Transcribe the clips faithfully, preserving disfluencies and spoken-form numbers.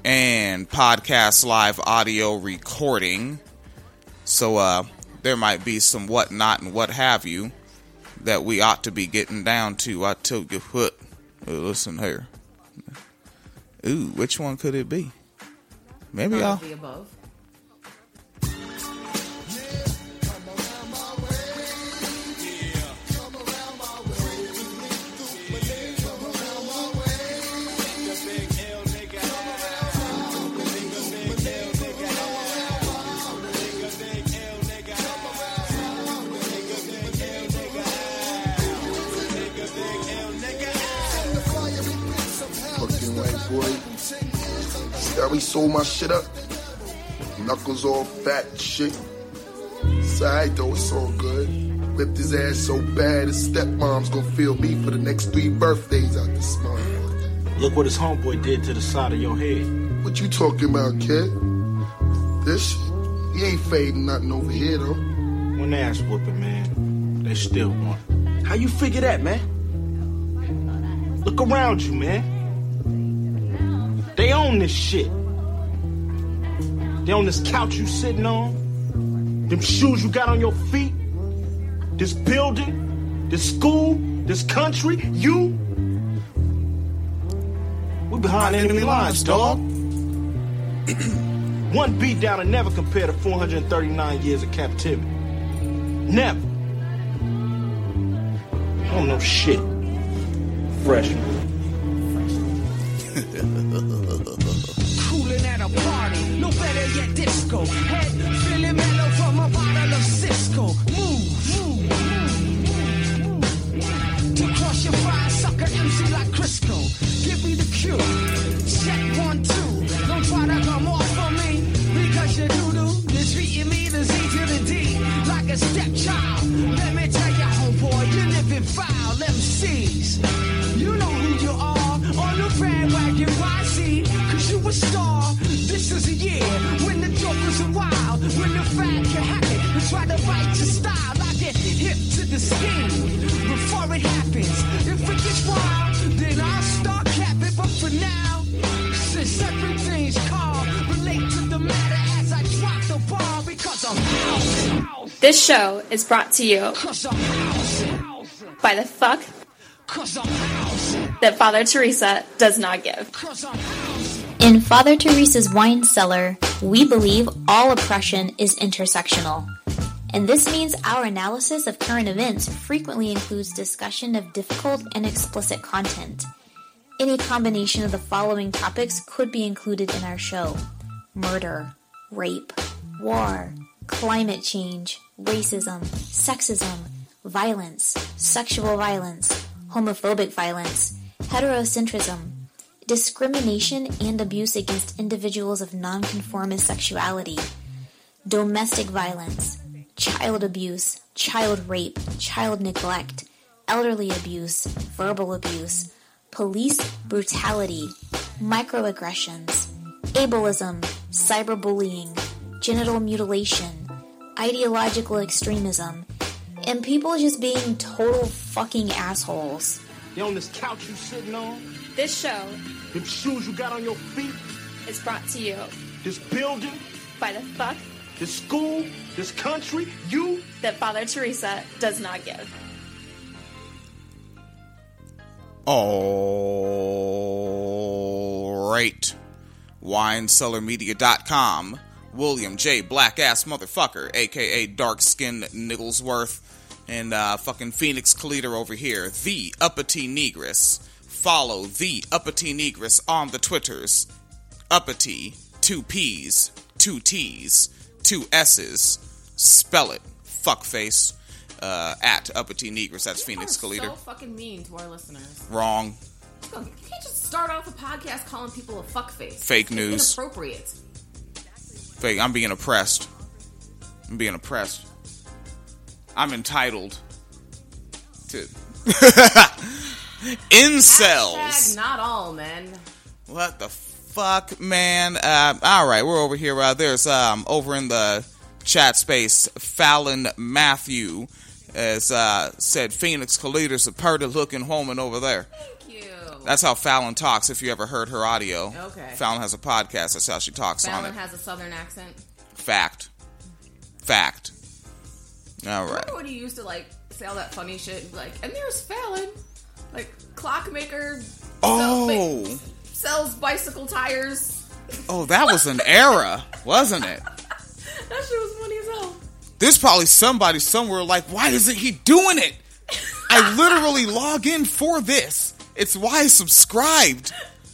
and podcast live audio recording. So uh, there might be some whatnot and what have you that we ought to be getting down to. I tell you what, listen here. Ooh, which one could it be? Maybe I'll... the above. How he sold my shit up. Knuckles all fat and shit. It's alright though, it's all good. Whipped his ass so bad his stepmom's gonna feel me for the next three birthdays out this motherfucker. Look what his homeboy did to the side of your head. What you talking about, kid? This shit? He ain't fading nothing over here though. One ass whooping, man. They still want. How you figure that, man? Look around you, man. They own this shit. They own this couch you sitting on, them shoes you got on your feet, this building, this school, this country, you. We behind enemy lines, dog. One beat down and never compare to four hundred thirty-nine years of captivity. Never. Don't know shit. Freshman. Cooling at a party, no better yet disco. Head feeling mellow from a bottle of Cisco. Move, move, move, move. To crush your fire sucker M C like Crisco. Give me the cue. Check one, two. Don't try to come off on me because you doo-doo. You're treating me the Z to the D like a stepchild. Let me tell you, homeboy, you live in foul M Cs. You know who you are. On the bandwagon, Y C, cause you a star. This is a year when the jokers are wild, when the fans can hack it and try to bite your style. I get hip to the scheme before it happens. If it gets wild, then I'll start capping. But for now, since everything's calm, relate to the matter as I drop the ball because I'm house. This show is brought to you by the fuck that Father Teresa does not give. In Father Teresa's wine cellar, we believe all oppression is intersectional. And this means our analysis of current events frequently includes discussion of difficult and explicit content. Any combination of the following topics could be included in our show: murder, rape, war, climate change, racism, sexism, violence, sexual violence, homophobic violence, heterocentrism, discrimination and abuse against individuals of nonconformist sexuality, domestic violence, child abuse, child rape, child neglect, elderly abuse, verbal abuse, police brutality, microaggressions, ableism, cyberbullying, genital mutilation, ideological extremism, and people just being total fucking assholes. They on this couch you sitting on, This show them shoes you got on your feet, is brought to you this building, by the fuck this school, this country, you. that Father Teresa does not give. All right. wine cellar media dot com. William J. Black Ass Motherfucker, aka Dark Skin Nigglesworth, and uh, fucking Phoenix Calida over here, the Uppity Negress. Follow the Uppity Negress on the Twitters. Uppity, two P's, two T's, two S's. Spell it, fuckface. Uh, at Uppity Negress. That's Phoenix Calida. Calida. So fucking mean to our listeners. Wrong. You can't just start off a podcast calling people a fuckface. Fake it's news. Inappropriate. Fake. I'm being oppressed. I'm being oppressed. I'm entitled to incels. Hashtag not all men. What the fuck, man? Uh, all right, we're over here. Uh, there's um over in the chat space, Fallon Matthew has uh, said Phoenix Calida's a pretty looking woman over there. Thank you. That's how Fallon talks, if you ever heard her audio. Okay. Fallon has a podcast. That's how she talks Fallon on it. has a southern accent. Fact. Fact. All right. Remember when you used to, like, say all that funny shit? And be like, and there's Fallon. Like, clockmaker. Oh. Sells, like, sells bicycle tires. Oh, that was an era, wasn't it? That shit was funny as hell. There's probably somebody somewhere like, why isn't he doing it? I literally log in for this. It's why I subscribed.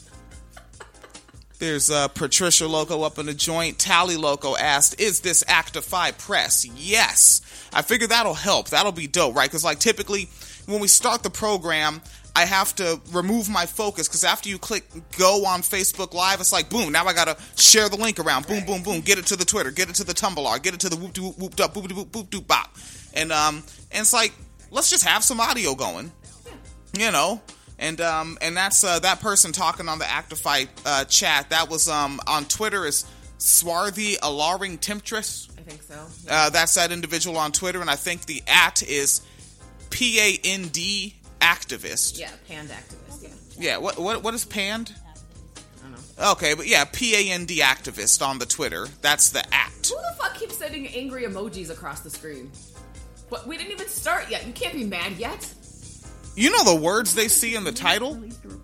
There's uh, Patricia Loco up in the joint. Tally Loco asked, is this Actify Press? Yes. I figure that'll help. That'll be dope, right? Because, like, typically, when we start the program, I have to remove my focus, because after you click go on Facebook Live, it's like, boom, now I gotta share the link around. Boom, boom, boom. Get it to the Twitter. Get it to the Tumblr. Get it to the whoop doop whoop up, boop doop boop doop bop. And, um, and it's like, let's just have some audio going. You know? And um and that's uh, that person talking on the Actify uh, chat. That was um on Twitter is Swarthy Alluring Temptress. I think so. Yeah. Uh, that's that individual on Twitter, and I think the at is P A N D activist. Yeah, Pand activist. Yeah. Yeah. What what what is Pand? I don't know. Okay, but yeah, P A N D activist on the Twitter. That's the at. Who the fuck keeps sending angry emojis across the screen? What? We didn't even start yet. You can't be mad yet. You know the words they see in the title?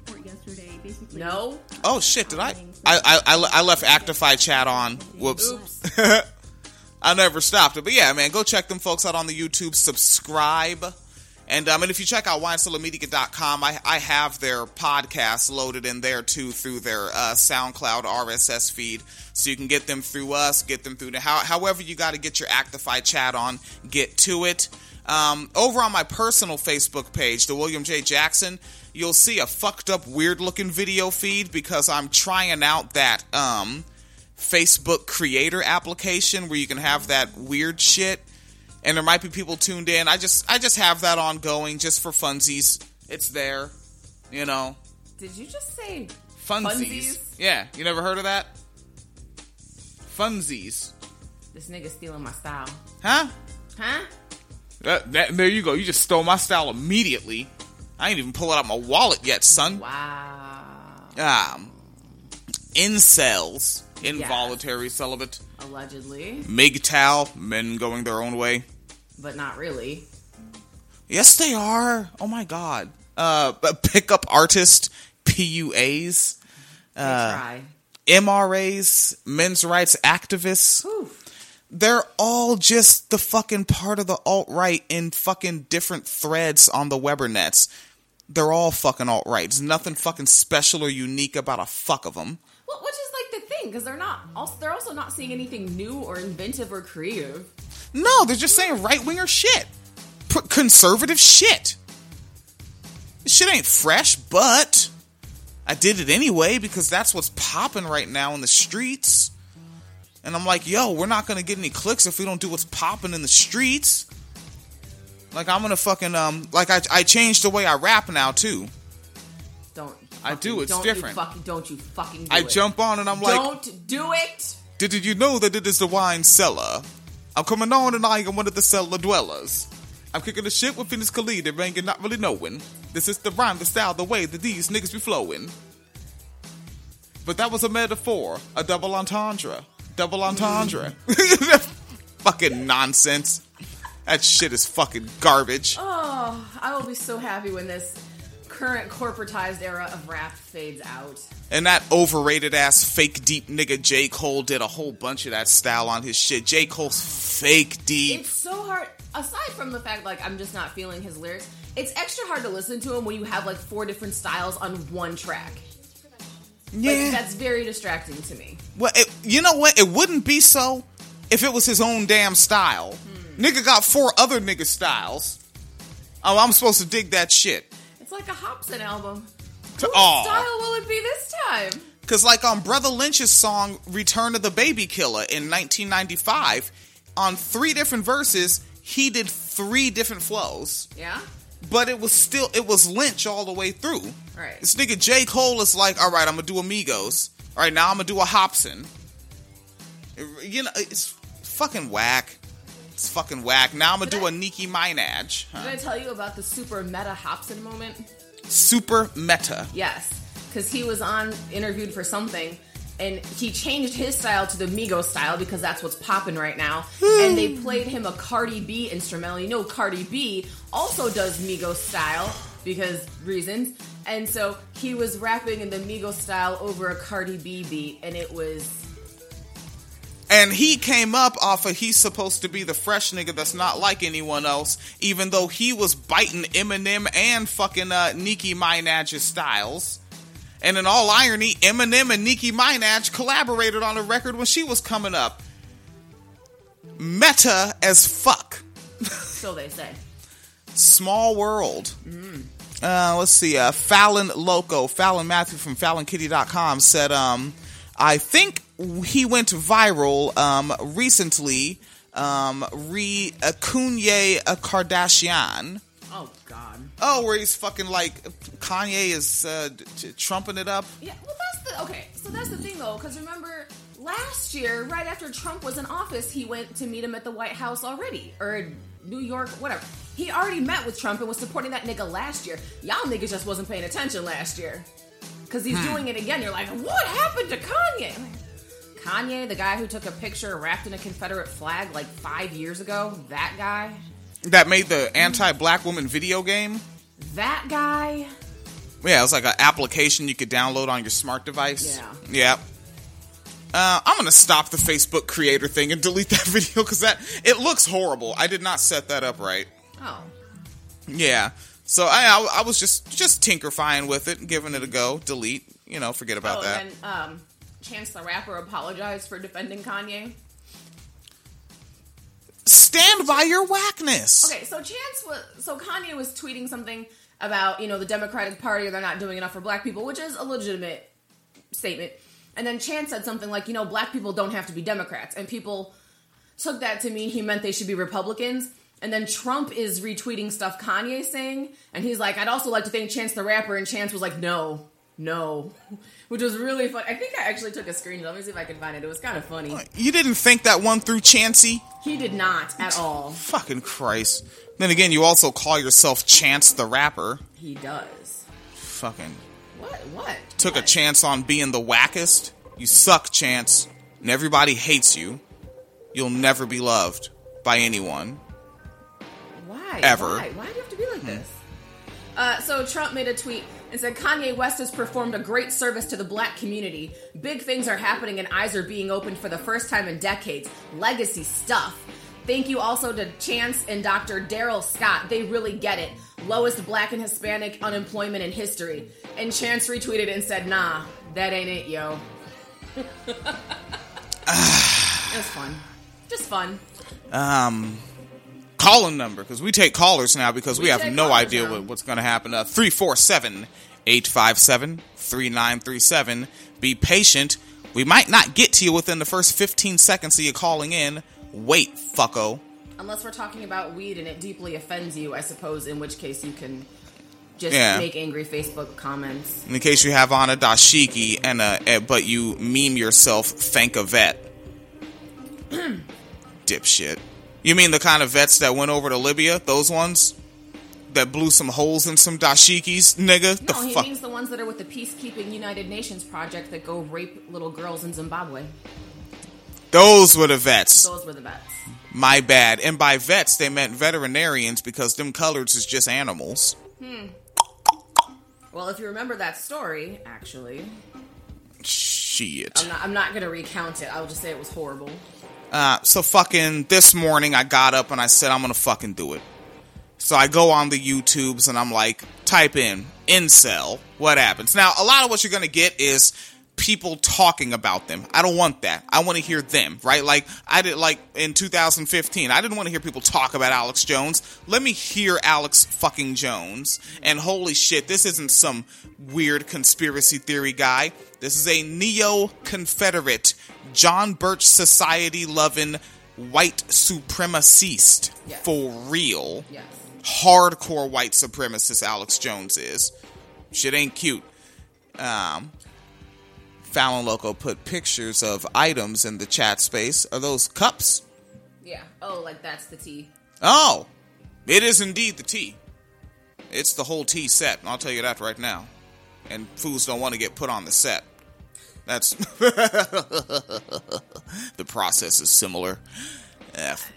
No. Oh shit! Did I? I I, I, I left Actify chat on. Whoops. Oops. I never stopped it, but yeah, man, go check them folks out on the YouTube. Subscribe, and um, and if you check out wine cellar media dot com, I I have their podcasts loaded in there too through their uh, SoundCloud R S S feed, so you can get them through us, get them through the, how, however you got to get your Actify chat on, get to it. Um, over on my personal Facebook page, the William J. Jackson, you'll see a fucked up, weird looking video feed because I'm trying out that um, Facebook creator application where you can have that weird shit, and there might be people tuned in. I just, I just have that ongoing just for funsies. It's there, you know. Did you just say Funsies? funsies? Yeah, you never heard of that? Funsies. This nigga stealing my style. Huh? Huh? That, that, there you go. You just stole my style immediately. I ain't even pull it out my wallet yet, son. Wow. Um, incels, involuntary yes. celibate. Allegedly. M G T O W, men going their own way. But not really. Yes, they are. Oh my god. Uh, pickup artist, P U As. They Uh, try. M R As, men's rights activists. Whew. They're all just the fucking part of the alt-right in fucking different threads on the Webernets. They're all fucking alt-right. There's nothing fucking special or unique about a fuck of them. Well, which is like the thing, because they're not. Also, they're also not seeing anything new or inventive or creative. No, they're just saying right-winger shit. P- conservative shit. This shit ain't fresh, but I did it anyway because that's what's popping right now in the streets. And I'm like, yo, we're not going to get any clicks if we don't do what's popping in the streets. Like, I'm going to fucking, um, like, I, I changed the way I rap now, too. Don't. I fucking- do, it's don't different. You fucking, don't you fucking do I it. jump on and I'm like, Don't do it! did, did you know that it is the wine cellar? I'm coming on and I am one of the cellar dwellers. I'm kicking the shit with Phoenix Khalid and Ranger not really knowing. This is the rhyme, the style, the way that these niggas be flowing. But that was a metaphor, a double entendre. Double entendre. Fucking nonsense. That shit is fucking garbage. Oh, I will be so happy when this current corporatized era of rap fades out. And that overrated ass fake deep nigga J. Cole did a whole bunch of that style on his shit. J. Cole's fake deep. It's so hard. Aside from the fact, like, I'm just not feeling his lyrics, it's extra hard to listen to him when you have, like, four different styles on one track. Yeah. Like, that's very distracting to me. Well, it, you know what? It wouldn't be so if it was his own damn style. Hmm. Nigga got four other nigga styles. Oh, I'm supposed to dig that shit. It's like a Hobson album. To, Whose aw. style will it be this time? Because, like, on Brother Lynch's song, Return of the Baby Killer in nineteen ninety-five, on three different verses, he did three different flows. Yeah? But it was still, it was Lynch all the way through. Right. This nigga J. Cole is like, all right, I'm going to do Amigos. All right, now I'm going to do a Hobson. It- you know, it's fucking whack. It's fucking whack. Now I'm going to Did do I- a Nicki Minaj. Huh? Did I tell you about the super meta Hobson moment? Super meta. Yes, because he was on interviewed for something, and he changed his style to the Migos style because that's what's popping right now. And they played him a Cardi B instrumental. You know, Cardi B also does Migos style because reasons. And so he was rapping in the Migos style over a Cardi B beat, and it was. And he came up off of he's supposed to be the fresh nigga that's not like anyone else, even though he was biting Eminem and fucking uh, Nicki Minaj's styles. And in all irony, Eminem and Nicki Minaj collaborated on a record when she was coming up. Meta as fuck. So they say. Small world. Mm. Uh, let's see. Uh, Fallon Loco, Fallon Matthew from Fallon Kitty dot com said, um, I think he went viral um, recently. Um, re uh, Kanye uh, Kardashian. Oh God. Oh, where he's fucking like Kanye is uh, t- trumping it up. Yeah. Well, that's the okay. So that's the thing though, because remember last year, right after Trump was in office, he went to meet him at the White House already, or New York, whatever. He already met with Trump and was supporting that nigga last year. Y'all niggas just wasn't paying attention last year. Because he's Hmm. doing it again. You're like, what happened to Kanye? I'm like, Kanye, the guy who took a picture wrapped in a Confederate flag like five years ago, that guy? That made the anti-black woman video game? That guy? Yeah, it was like an application you could download on your smart device. Yeah. Yeah. Uh, I'm gonna stop the Facebook creator thing and delete that video because that it looks horrible. I did not set that up right. Oh. Yeah. So I, I, I was just just tinkerifying with it and giving it a go. Delete. You know, forget about oh, that. and um, Chance the Rapper apologized for defending Kanye. Stand by your whackness. Okay, so Chance was so Kanye was tweeting something about, you know, the Democratic Party, they're not doing enough for black people, which is a legitimate statement. And then Chance said something like, you know, black people don't have to be Democrats. And people took that to mean he meant they should be Republicans. And then Trump is retweeting stuff Kanye's saying. And he's like, I'd also like to thank Chance the Rapper. And Chance was like, no, no. Which was really fun. I think I actually took a screenshot. Let me see if I can find it. It was kind of funny. You didn't think that one through, Chancey? He did not at all. Fucking Christ. Then again, you also call yourself Chance the Rapper. He does. Fucking. What? What? Took what? a chance on being the wackest. You suck, Chance. And everybody hates you. You'll never be loved by anyone. Why? Ever. Why? Why do you have to be like this? Uh, so Trump made a tweet and said, Kanye West has performed a great service to the black community. Big things are happening and eyes are being opened for the first time in decades. Legacy stuff. Thank you also to Chance and Doctor Daryl Scott. They really get it. Lowest black and Hispanic unemployment in history. And Chance retweeted it and said, nah, that ain't it, yo. It was fun. Just fun. Um, calling number, because we take callers now because we, We have take no callers idea now. what, what's going to happen. Uh, three four seven, eight five seven, three nine three seven. Be patient. We might not get to you within the first fifteen seconds of you calling in. Wait, fucko. Unless we're talking about weed and it deeply offends you, I suppose, in which case you can just Yeah. make angry Facebook comments. In case you have on a dashiki and a, eh, but you meme yourself, thank a vet. Dipshit. You mean the kind of vets that went over to Libya? Those ones? That blew some holes in some dashikis? Nigga? No, the he fuck? means the ones that are with the Peacekeeping United Nations project that go rape little girls in Zimbabwe. Those were the vets. Those were the vets. My bad. And by vets, they meant veterinarians because them coloreds is just animals. Hmm. Well, if you remember that story, actually, Shit. I'm not, I'm not going to recount it. I'll just say it was horrible. Uh, so fucking this morning I got up and I said I'm gonna fucking do it. So I go on the YouTubes and I'm like, type in incel. What happens? Now, a lot of what you're gonna get is people talking about them. I don't want that. I want to hear them, right? Like I did, like in two thousand fifteen, I didn't want to hear people talk about Alex Jones. Let me hear Alex fucking Jones. And holy shit, this isn't some weird conspiracy theory guy. This is a neo-Confederate, John Birch Society loving white supremacist. Yes. For real. Yes. Hardcore white supremacist Alex Jones is. Shit ain't cute. Um, Fallon Loco put pictures of items in the chat space. Are those cups? Yeah. Oh, like that's the tea. Oh, it is indeed the tea. It's the whole T set, I'll tell you that right now. And fools don't want to get put on the set. That's... The process is similar. F.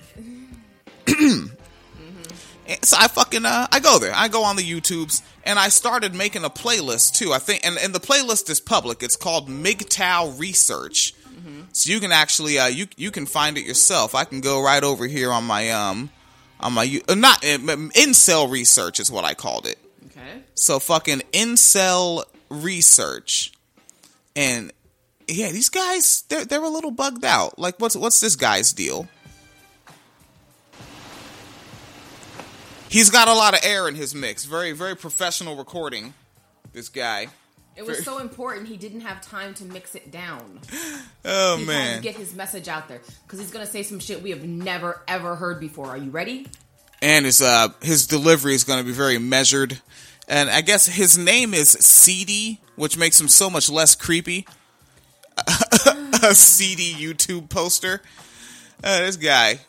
So I fucking, uh, I go there. I go on the YouTubes, and I started making a playlist, too. I think, and, and the playlist is public. It's called M G T O W Research. Mm-hmm. So you can actually, uh, you you can find it yourself. I can go right over here on my, um, on my, uh, not, uh, Incel Research is what I called it. Okay. So fucking Incel Research. And, yeah, these guys, they're, they're a little bugged out. Like, what's, what's this guy's deal? He's got a lot of air in his mix. Very, very professional recording, this guy. It was so important he didn't have time to mix it down. Oh, he man. He had to get his message out there. Because he's going to say some shit we have never, ever heard before. Are you ready? And his, uh, his delivery is going to be very measured. And I guess his name is Seedy, which makes him so much less creepy. A seedy YouTube poster. Uh, this guy...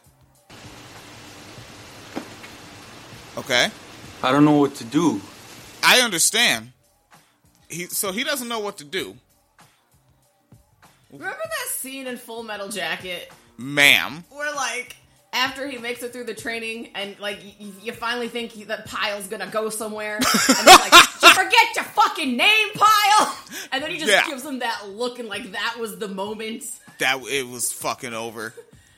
Okay. I don't know what to do. I understand. He so he doesn't know what to do. Remember that scene in Full Metal Jacket? Ma'am. Where, like, after he makes it through the training and, like, you, you finally think he, that Pyle's gonna go somewhere. And he's like, you forget your fucking name, Pyle! And then he just Yeah. gives him that look and, like, that was the moment. That it was fucking over.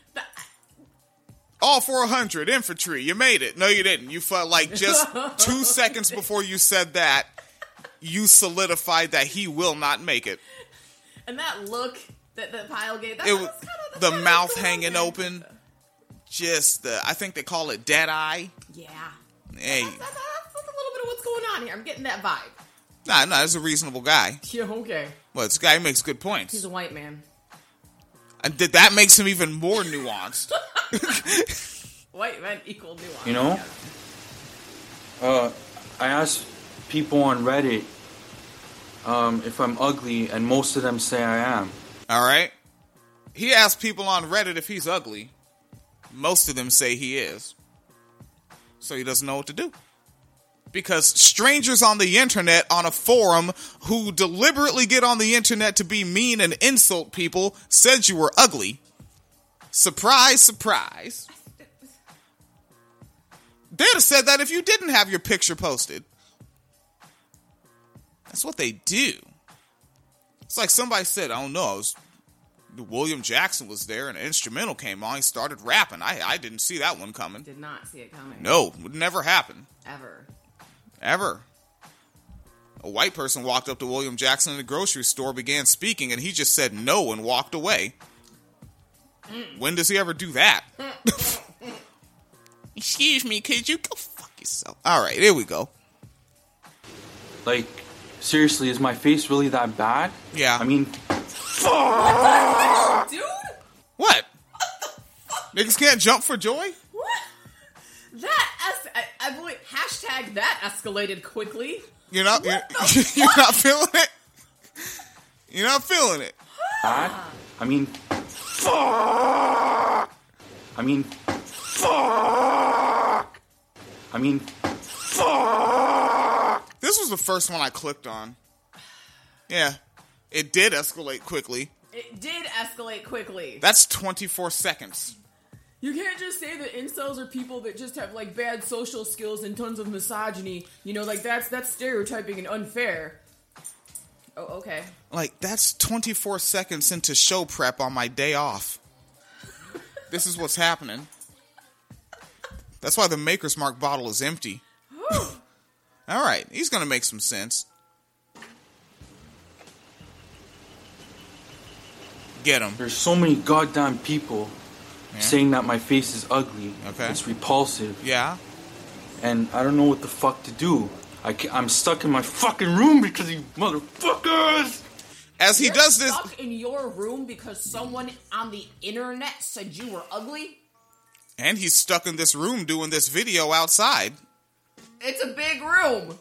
All four hundred infantry, you made it. No, you didn't. You felt like just two seconds before you said that, you solidified that he will not make it. And that look that, that Pyle gave, that It was was kind of the mouth hanging open. Just the, I think they call it dead eye. Yeah. Hey, That's, that's, that's a little bit of what's going on here. I'm getting that vibe. nah, nah, he's a reasonable guy. Yeah, okay. Well, this guy makes good points. He's a white man. And th- that makes him even more nuanced. White men equal nuance. You know? Uh, I asked people on Reddit um, if I'm ugly, and most of them say I am. All right. He asked people on Reddit if he's ugly. Most of them say he is. So he doesn't know what to do. Because strangers on the internet on a forum who deliberately get on the internet to be mean and insult people said you were ugly. Surprise, surprise. They'd have said that if you didn't have your picture posted. That's what they do. It's like somebody said, I don't know, it was, William Jackson was there and an instrumental came on, he started rapping. I, I didn't see that one coming. Did not see it coming. No, would never happen. Ever. Ever. A white person walked up to William Jackson in the grocery store, began speaking, and he just said no and walked away. Mm. When does he ever do that? Excuse me, could you go fuck yourself? Alright, here we go. Like, seriously, is my face really that bad? Yeah. I mean... Dude? What? Niggas can't jump for joy? What? That, es- I, I believe, hashtag that escalated quickly. You're not, you're, you're not feeling it? You're not feeling it? Bad? I mean... Fuck! I mean... Fuck! I mean... Fuck! This was the first one I clicked on. Yeah. It did escalate quickly. It did escalate quickly. That's twenty-four seconds. You can't just say that incels are people that just have, like, bad social skills and tons of misogyny. You know, like, that's that's stereotyping and unfair. Oh, okay. Like, that's twenty-four seconds into show prep on my day off. This is what's happening. That's why the Maker's Mark bottle is empty. All right, he's going to make some sense. Get him. There's so many goddamn people Yeah. saying that my face is ugly. Okay. It's repulsive. Yeah? And I don't know what the fuck to do. I ca- I'm stuck in my fucking room because of you motherfuckers! As he You're does this... stuck in your room because someone on the internet said you were ugly? And he's stuck in this room doing this video outside. It's a big room.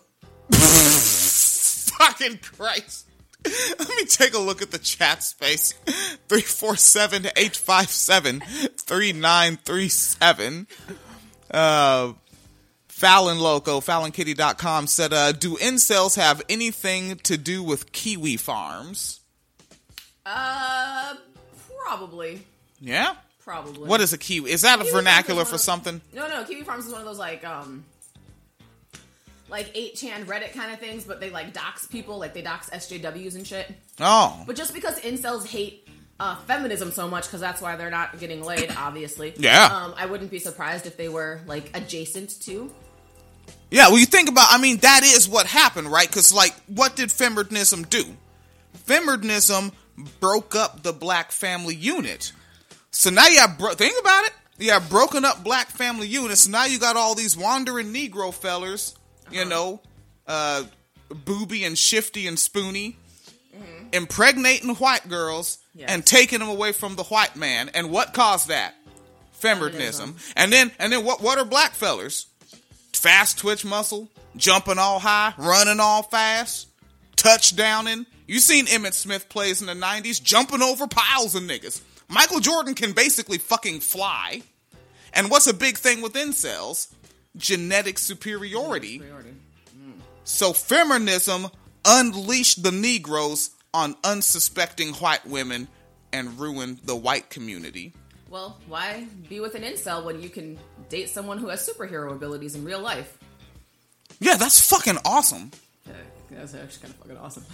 Fucking Christ. Let me take a look at the chat space. three four seven, eight five seven, three nine three seven. Uh, Fallon Loco, Fallon Kitty dot com said, uh, do incels have anything to do with kiwi farms? Uh, probably. Yeah? Probably. What is a kiwi? Is that a Kiwi vernacular Farms is for one of- something? No, no. Kiwi Farms is one of those like um, like eight chan Reddit kind of things, but they like dox people, like they dox S J Ws and shit. Oh. But just because incels hate uh, feminism so much, because that's why they're not getting laid, obviously. Yeah. Um, I wouldn't be surprised if they were like adjacent to. Yeah, well, you think about, I mean, that is what happened, right? Because, like, what did feminism do? Feminism broke up the black family unit. So now you have, bro- think about it. You have broken up black family units. So now you got all these wandering Negro fellers, you uh-huh. know, uh, Booby and Shifty and Spoonie, mm-hmm. impregnating white girls yes. and taking them away from the white man. And what caused that? Feminism. Feminism. And then, and then what, what are black fellers? Fast twitch muscle, jumping all high, running all fast, touchdowning. You seen Emmitt Smith plays in the nineties, jumping over piles of niggas. Michael Jordan can basically fucking fly. And what's a big thing with incels? Genetic superiority. superiority. Mm. So feminism unleashed the Negroes on unsuspecting white women and ruined the white community. Well, why be with an incel when you can date someone who has superhero abilities in real life? Yeah, that's fucking awesome. Yeah, that's actually kind of fucking awesome.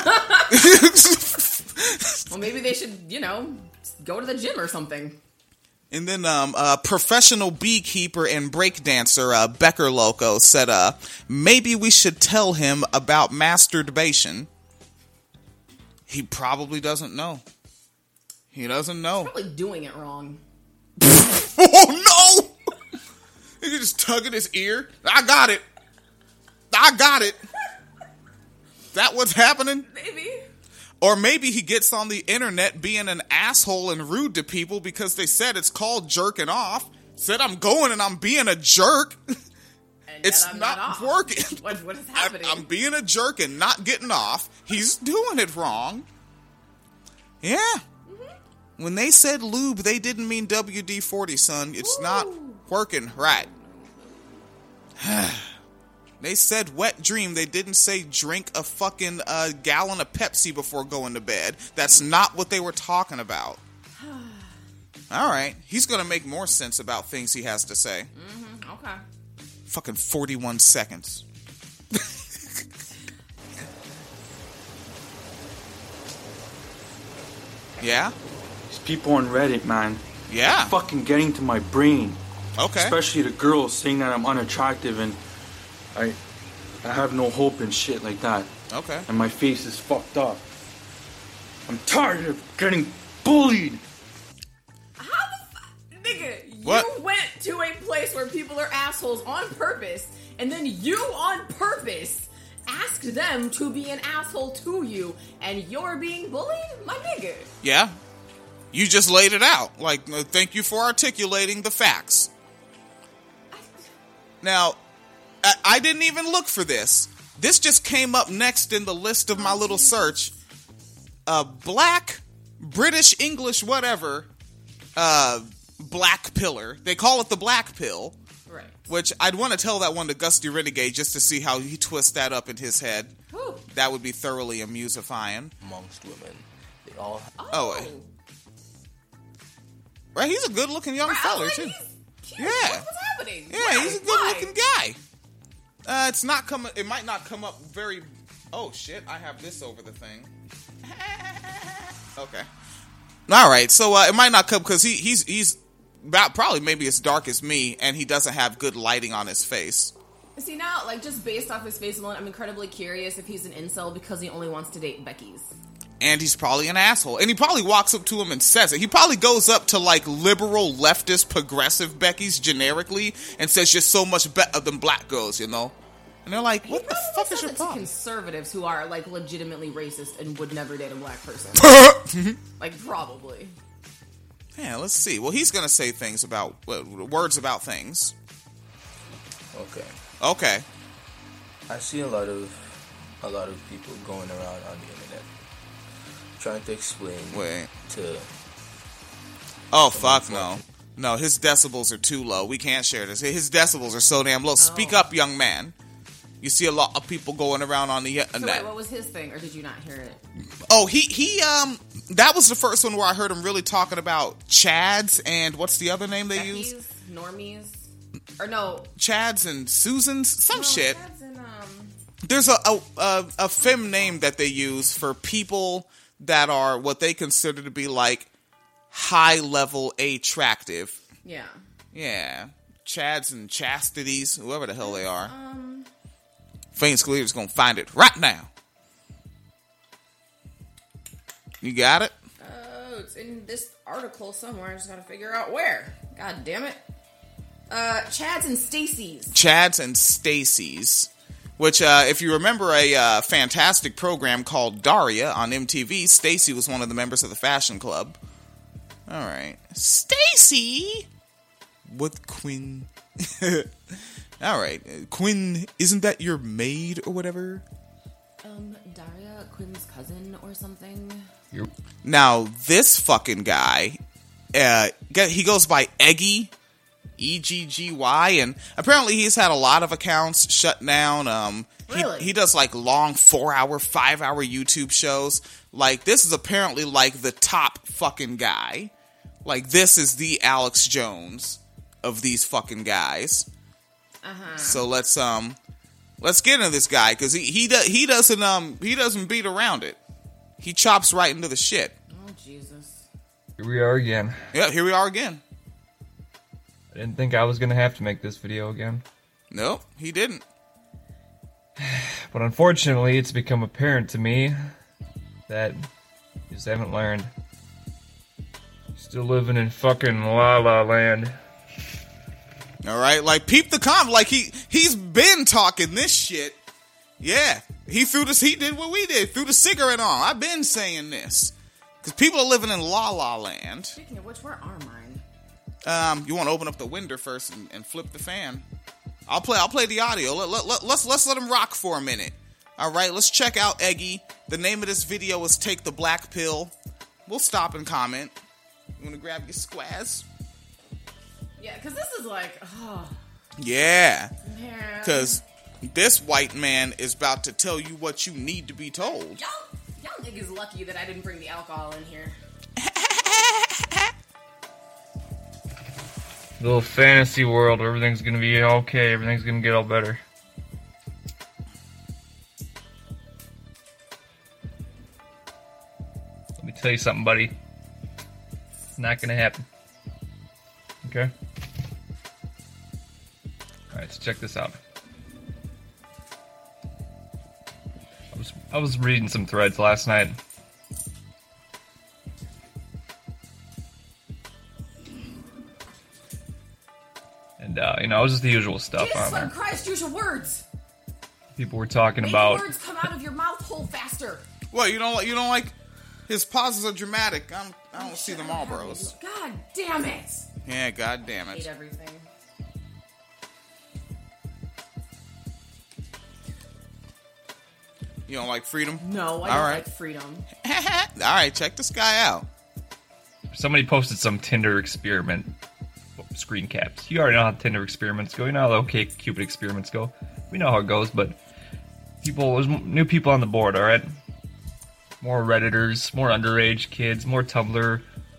Yeah. Well, maybe they should, you know, go to the gym or something. And then um, uh, professional beekeeper and breakdancer uh, Becker Loco said, uh, maybe we should tell him about masturbation. He probably doesn't know. He doesn't know. He's probably doing it wrong. Oh, no! He just tugging his ear. I got it. I got it. That what's happening? Maybe. Or maybe he gets on the internet being an asshole and rude to people because they said it's called jerking off. Said I'm going and I'm being a jerk. And it's I'm not, not working. What, what is happening? I, I'm being a jerk and not getting off. He's doing it wrong. Yeah. Mm-hmm. When they said lube, they didn't mean W D forty, son. It's Ooh. Not working right. They said wet dream. They didn't say drink a fucking uh, gallon of Pepsi before going to bed. That's not what they were talking about. All right. He's going to make more sense about things he has to say. Mm-hmm. Okay. Fucking forty-one seconds. Yeah? These people on Reddit, man. Yeah. They're fucking getting to my brain. Okay. Especially the girls saying that I'm unattractive and I I have no hope and shit like that. Okay. And my face is fucked up. I'm tired of getting bullied. How the fuck? Nigga, what? You went to a place where people are assholes on purpose, and then you on purpose asked them to be an asshole to you, and you're being bullied? My nigga. Yeah. You just laid it out. Like, uh, thank you for articulating the facts. Now, I, I didn't even look for this. This just came up next in the list of my little search. A black, British, English, whatever, uh, black pillar. They call it the black pill. Right. Which I'd want to tell that one to Gusty Renegade just to see how he twists that up in his head. Who? That would be thoroughly amusifying. Amongst women. They all have... Oh. oh. Right, he's a good-looking young right, fella, like, too. He's, yeah. What's happening? Yeah, Why? he's a good-looking guy. Uh, it's not coming. It might not come up very. Oh shit! I have this over the thing. Okay. All right. So uh, it might not come because he he's he's about probably maybe as dark as me, and he doesn't have good lighting on his face. See now, like just based off his face alone, I'm incredibly curious if he's an incel because he only wants to date Becky's. And he's probably an asshole. And he probably walks up to him and says it. He probably goes up to, like, liberal, leftist, progressive Becky's generically and says, you're so much better than black girls, you know? And they're like, what the fuck is your problem? Conservatives who are, like, legitimately racist and would never date a black person. Like, probably. Yeah, let's see. Well, he's going to say things about, uh, words about things. Okay. Okay. I see a lot of, a lot of people going around on the internet trying to explain Wait. to... Oh, fuck no. No, his decibels are too low. We can't share this. His decibels are so damn low. Speak up, young man. You see a lot of people going around on the internet. So wait, what was his thing, or did you not hear it? Oh, he he um that was the first one where I heard him really talking about Chads and what's the other name they Becky's, use? Normies, or no? Chads and Susans, some no, shit. Chads and, um... There's a, a a a femme name that they use for people that are what they consider to be like high level attractive. Yeah. Yeah, Chads and Chastities, whoever the hell they are. Um. Phoenix Cleaver's gonna find it right now. You got it? Oh, it's in this article somewhere. I just gotta figure out where. God damn it. Uh, Chads and Stacy's. Chads and Stacy's. Which, uh, if you remember a uh, fantastic program called Daria on M T V, Stacy was one of the members of the fashion club. Alright. Stacy! With Quinn. Alright. Quinn, isn't that your maid or whatever? Um, Daria, Quinn's cousin or something. Yep. Now, this fucking guy, uh, he goes by Eggy, E G G Y, and apparently he's had a lot of accounts shut down. Um, really? He, he does like long four-hour, five-hour YouTube shows. Like, this is apparently like the top fucking guy. Like, this is the Alex Jones of these fucking guys. Uh-huh. So let's um, let's get into this guy because he he do, he doesn't um he doesn't beat around it. He chops right into the shit. Oh Jesus! Here we are again. Yeah, here we are again. I didn't think I was gonna have to make this video again. Nope, he didn't. But unfortunately, it's become apparent to me that you just haven't learned. Still living in fucking La La Land. All right, like peep the comment. Like he he's been talking this shit. Yeah, he threw this. He did what we did. Threw the cigarette on. I've been saying this because people are living in La La Land. Speaking of which, where are mine? Um, you want to open up the window first and, and flip the fan. I'll play. I'll play the audio. Let, let, let, let's let's let him rock for a minute. All right, let's check out Eggy. The name of this video is "Take the Black Pill." We'll stop and comment. You want to grab your squares? Yeah, because this is like, oh. Yeah. Man. Because this white man is about to tell you what you need to be told. Y'all, y'all niggas lucky that I didn't bring the alcohol in here. Little fantasy world where everything's gonna be okay, everything's gonna get all better. Let me tell you something, buddy. It's not gonna happen. Okay? Alright, so check this out. I was I was reading some threads last night. And uh, you know, it was just the usual stuff Jesus, on there. let Christ use your words. People were talking Make about words come out of your mouth hole faster. What, you don't like? You don't like his pauses are dramatic. I'm, I don't see them all, bros. God damn it! Yeah, god damn I hate it. everything. You don't like freedom? No, I All don't right. like freedom. All right, check this guy out. somebody posted some Tinder experiment screen caps. You already know how Tinder experiments go. You know how the OK Cupid experiments go. We know how it goes, but people, there's new people on the board, alright? More Redditors, more underage kids, more Tumblr,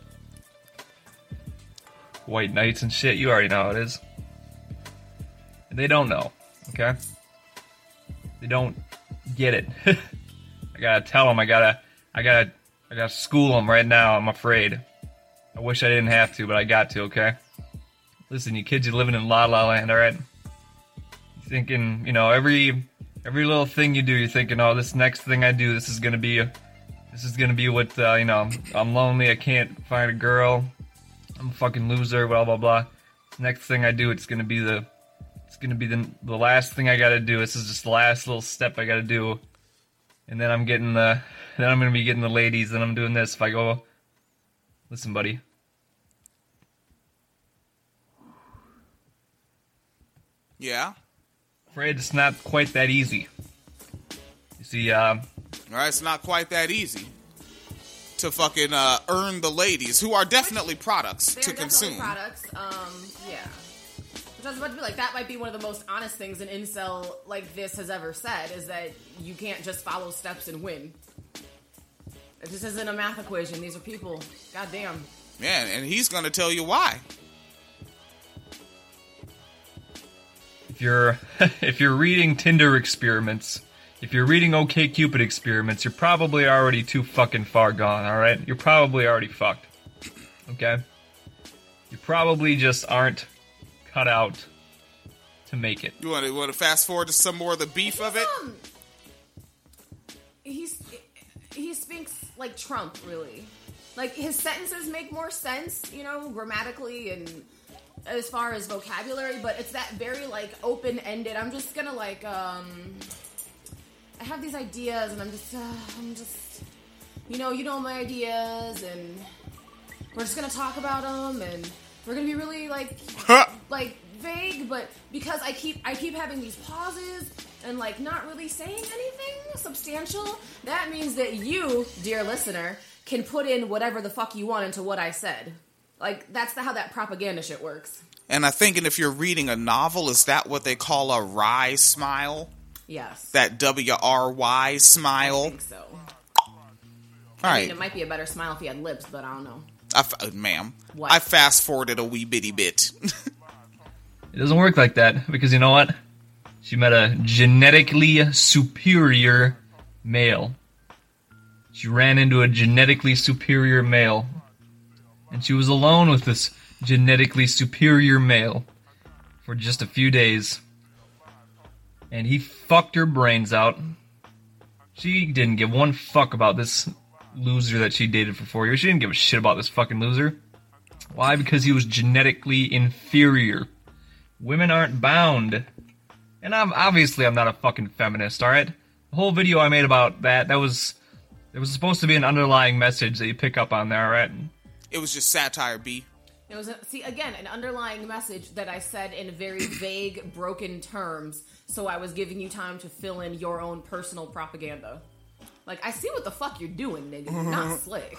white knights and shit. You already know how it is. And they don't know, okay? They don't get it. I gotta tell them, I gotta, I gotta, I gotta school them right now, I'm afraid. I wish I didn't have to, but I got to, okay? Listen, you kids, you're living in La La Land, alright? You're thinking, you know, every every little thing you do, you're thinking, oh, this next thing I do, this is gonna be, a, this is gonna be what, uh, you know, I'm lonely, I can't find a girl, I'm a fucking loser, blah, blah, blah. Next thing I do, it's gonna be the, it's gonna be the, the last thing I gotta do, this is just the last little step I gotta do. And then I'm getting the, then I'm gonna be getting the ladies, and I'm doing this if I go, listen, buddy. Yeah? Afraid it's not quite that easy. You see, uh... Alright, it's not quite that easy. to fucking uh, earn the ladies, who are definitely products They're to definitely consume. products. Um, yeah. Which I was about to be like, that might be one of the most honest things an incel like this has ever said, is that you can't just follow steps and win. This isn't a math equation. These are people. Goddamn. Yeah, and he's gonna tell you why. If you're if you're reading Tinder experiments, if you're reading OkCupid experiments, you're probably already too fucking far gone, alright? You're probably already fucked. Okay? You probably just aren't cut out to make it. You want to want to fast forward to some more of the beef of it? Um, he's he speaks like Trump, really. Like, his sentences make more sense, you know, grammatically and as far as vocabulary, but it's that very, like, open-ended, I'm just gonna, like, um... I have these ideas, and I'm just, uh, I'm just... You know, you know my ideas, and we're just gonna talk about them, and we're gonna be really, like, like, vague, but because I keep, I keep having these pauses, and, like, not really saying anything substantial, that means that you, dear listener, can put in whatever the fuck you want into what I said. Like, that's the, how that propaganda shit works. And I'm thinking, if you're reading a novel, is that what they call a wry smile? Yes. That W R Y smile? I think so. All I right. mean, it might be a better smile if he had lips, but I don't know. I f- uh, ma'am. What? I fast forwarded a wee bitty bit. It doesn't work like that, because you know what? She met a genetically superior male. She ran into a genetically superior male. And she was alone with this genetically superior male for just a few days. And he fucked her brains out. She didn't give one fuck about this loser that she dated for four years. She didn't give a shit about this fucking loser. Why? Because he was genetically inferior. Women aren't bound. And I'm obviously I'm not a fucking feminist, alright? The whole video I made about that, that was... There was supposed to be an underlying message that you pick up on there, alright? It was just satire, B. It was, a, see, again, an underlying message that I said in very vague, broken terms, so I was giving you time to fill in your own personal propaganda. Like, I see what the fuck you're doing, nigga. You're not slick.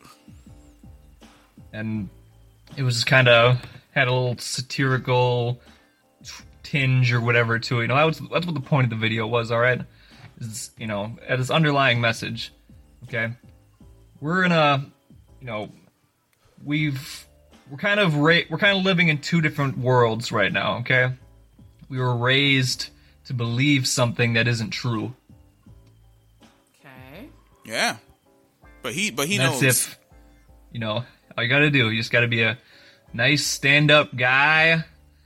And it was kind of, had a little satirical tinge or whatever to it. You know, that was, that's what the point of the video was, alright? Is, you know, at its underlying message. Okay, we're in a, you know, we've, we're kind of, ra- we're kind of living in two different worlds right now, okay? We were raised to believe something that isn't true. Okay. Yeah. But he, but he That's knows. if, you know, all you gotta do, you just gotta be a nice stand-up guy,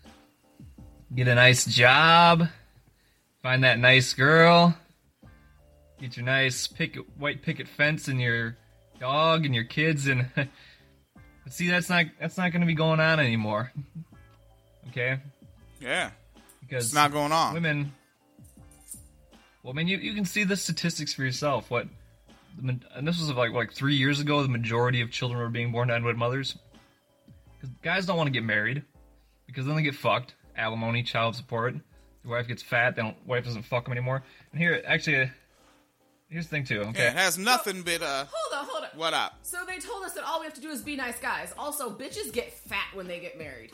get a nice job, find that nice girl, get your nice picket, white picket fence and your dog and your kids, and but see, that's not that's not going to be going on anymore. Okay? Yeah. Because it's not going on. Women. Well, I mean, you, you can see the statistics for yourself. What, the, and this was like like three years ago. The majority of children were being born to unwed mothers. Because guys don't want to get married, because then they get fucked. Alimony, child support. The wife gets fat. The wife doesn't fuck them anymore. And here, actually. Here's the thing, too, okay? Yeah, it has nothing but, uh... Hold on, hold on. What up? So they told us that all we have to do is be nice guys. Also, bitches get fat when they get married.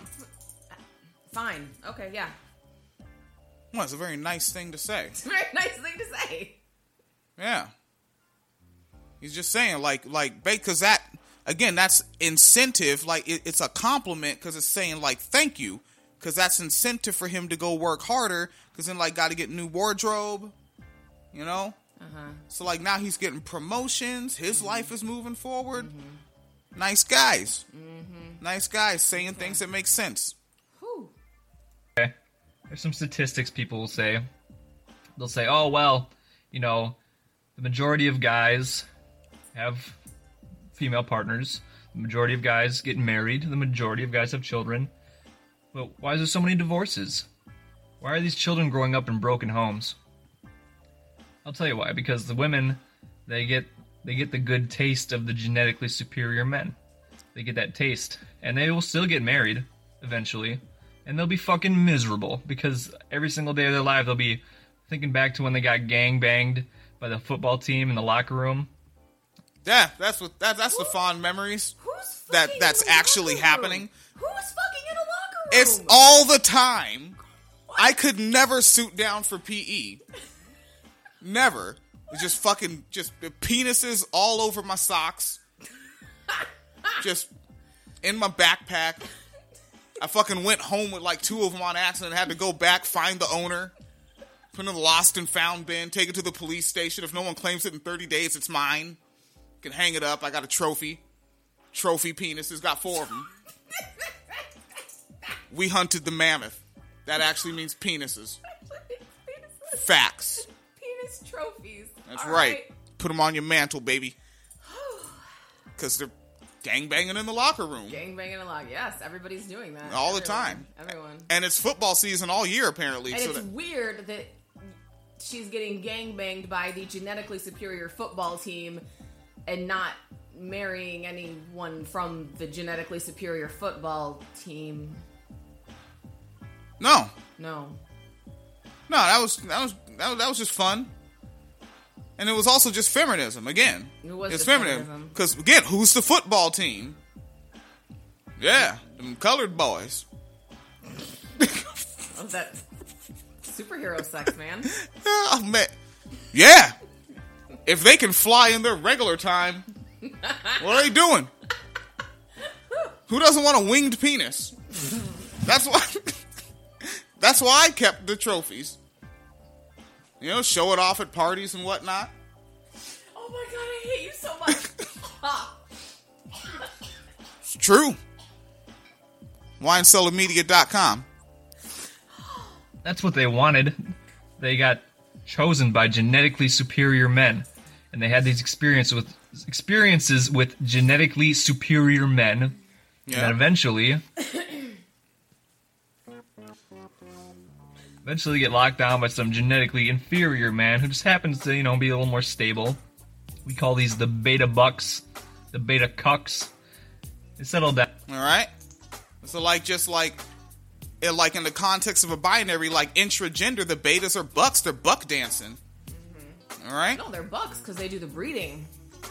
Fine. Okay, yeah. Well, it's a very nice thing to say. It's a very nice thing to say. Yeah. He's just saying, like, like, because that, again, that's incentive. Like, it, it's a compliment because it's saying, like, thank you. Because that's incentive for him to go work harder. Because then, like, got to get new wardrobe. You know? Uh-huh. So, like, now he's getting promotions. His mm-hmm. life is moving forward. Mm-hmm. Nice guys. Mm-hmm. Nice guys saying okay. things that make sense. Whew. Okay. There's some statistics people will say. They'll say, oh, well, you know, the majority of guys have female partners. The majority of guys get married. The majority of guys have children. But why is there so many divorces? Why are these children growing up in broken homes? I'll tell you why. Because the women, they get they get the good taste of the genetically superior men. They get that taste. And they will still get married, eventually. And they'll be fucking miserable. Because every single day of their life, they'll be thinking back to when they got gangbanged by the football team in the locker room. Yeah, that's what that, that's Who, the fond memories. Who's that that's actually happening? Who's fucking in a locker room? It's all the time. What? I could never suit down for P E. Never. It's just fucking just penises all over my socks. Just in my backpack. I fucking went home with like two of them on accident. Had to go back, find the owner, put it in the lost and found bin, take it to the police station. If no one claims it in thirty days, it's mine. Can hang it up. I got a trophy. Trophy penises. Got four of them. We hunted the mammoth. That actually means penises. Facts. Penis trophies. That's All right. right. Put them on your mantle, baby. Because they're gangbanging in the locker room. Gangbanging in the locker. Yes, everybody's doing that. All Everyone. the time. Everyone. And it's football season all year, apparently. And so it's that- weird that she's getting gangbanged by the genetically superior football team and not marrying anyone from the genetically superior football team. No. No. No, that was that was that was, that was just fun. And it was also just feminism again. It was it's just feminism because again, who's the football team? Yeah, them colored boys. Oh, that superhero sex, man. Oh man, yeah. If they can fly in their regular time, what are they doing? Who doesn't want a winged penis? That's why. That's why I kept the trophies. You know, show it off at parties and whatnot. Oh my god, I hate you so much. It's true. wine cellar media dot com. That's what they wanted. They got chosen by genetically superior men, and they had these experiences with experiences with genetically superior men. Yeah. And then eventually, eventually get locked down by some genetically inferior man who just happens to, you know, be a little more stable. We call these the beta bucks, the beta cucks. They settled down. All right. So, like, just like, it, like in the context of a binary, like intra-gender, the betas are bucks. They're buck dancing. Mm-hmm. All right. No, they're bucks because they do the breeding.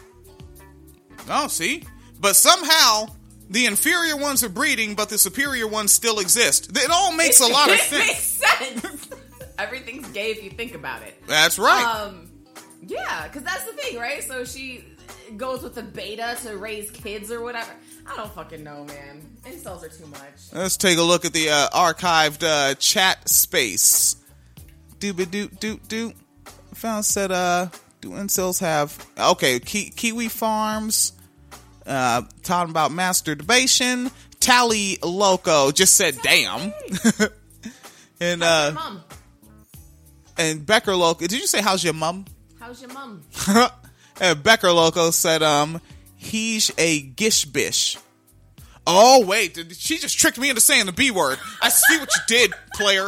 Oh, see, but somehow the inferior ones are breeding, but the superior ones still exist. It all makes it, a lot of it sense. Makes sense. Everything's gay if you think about it. That's right. Um, yeah, because that's the thing, right? So she goes with the beta to raise kids or whatever. I don't fucking know, man. Incels are too much. Let's take a look at the uh, archived uh, chat space. Doobie doot doot doot. Found said, uh, do incels have okay? Ki- Kiwi Farms. Uh, talking about masturbation. Tally Loco just said, "Damn." and uh, mom? and Becker Loco, did you say how's your mom? How's your mom? And Becker Loco said, um, he's a gish bish. Oh wait, did, she just tricked me into saying the B word. I see what you did, player.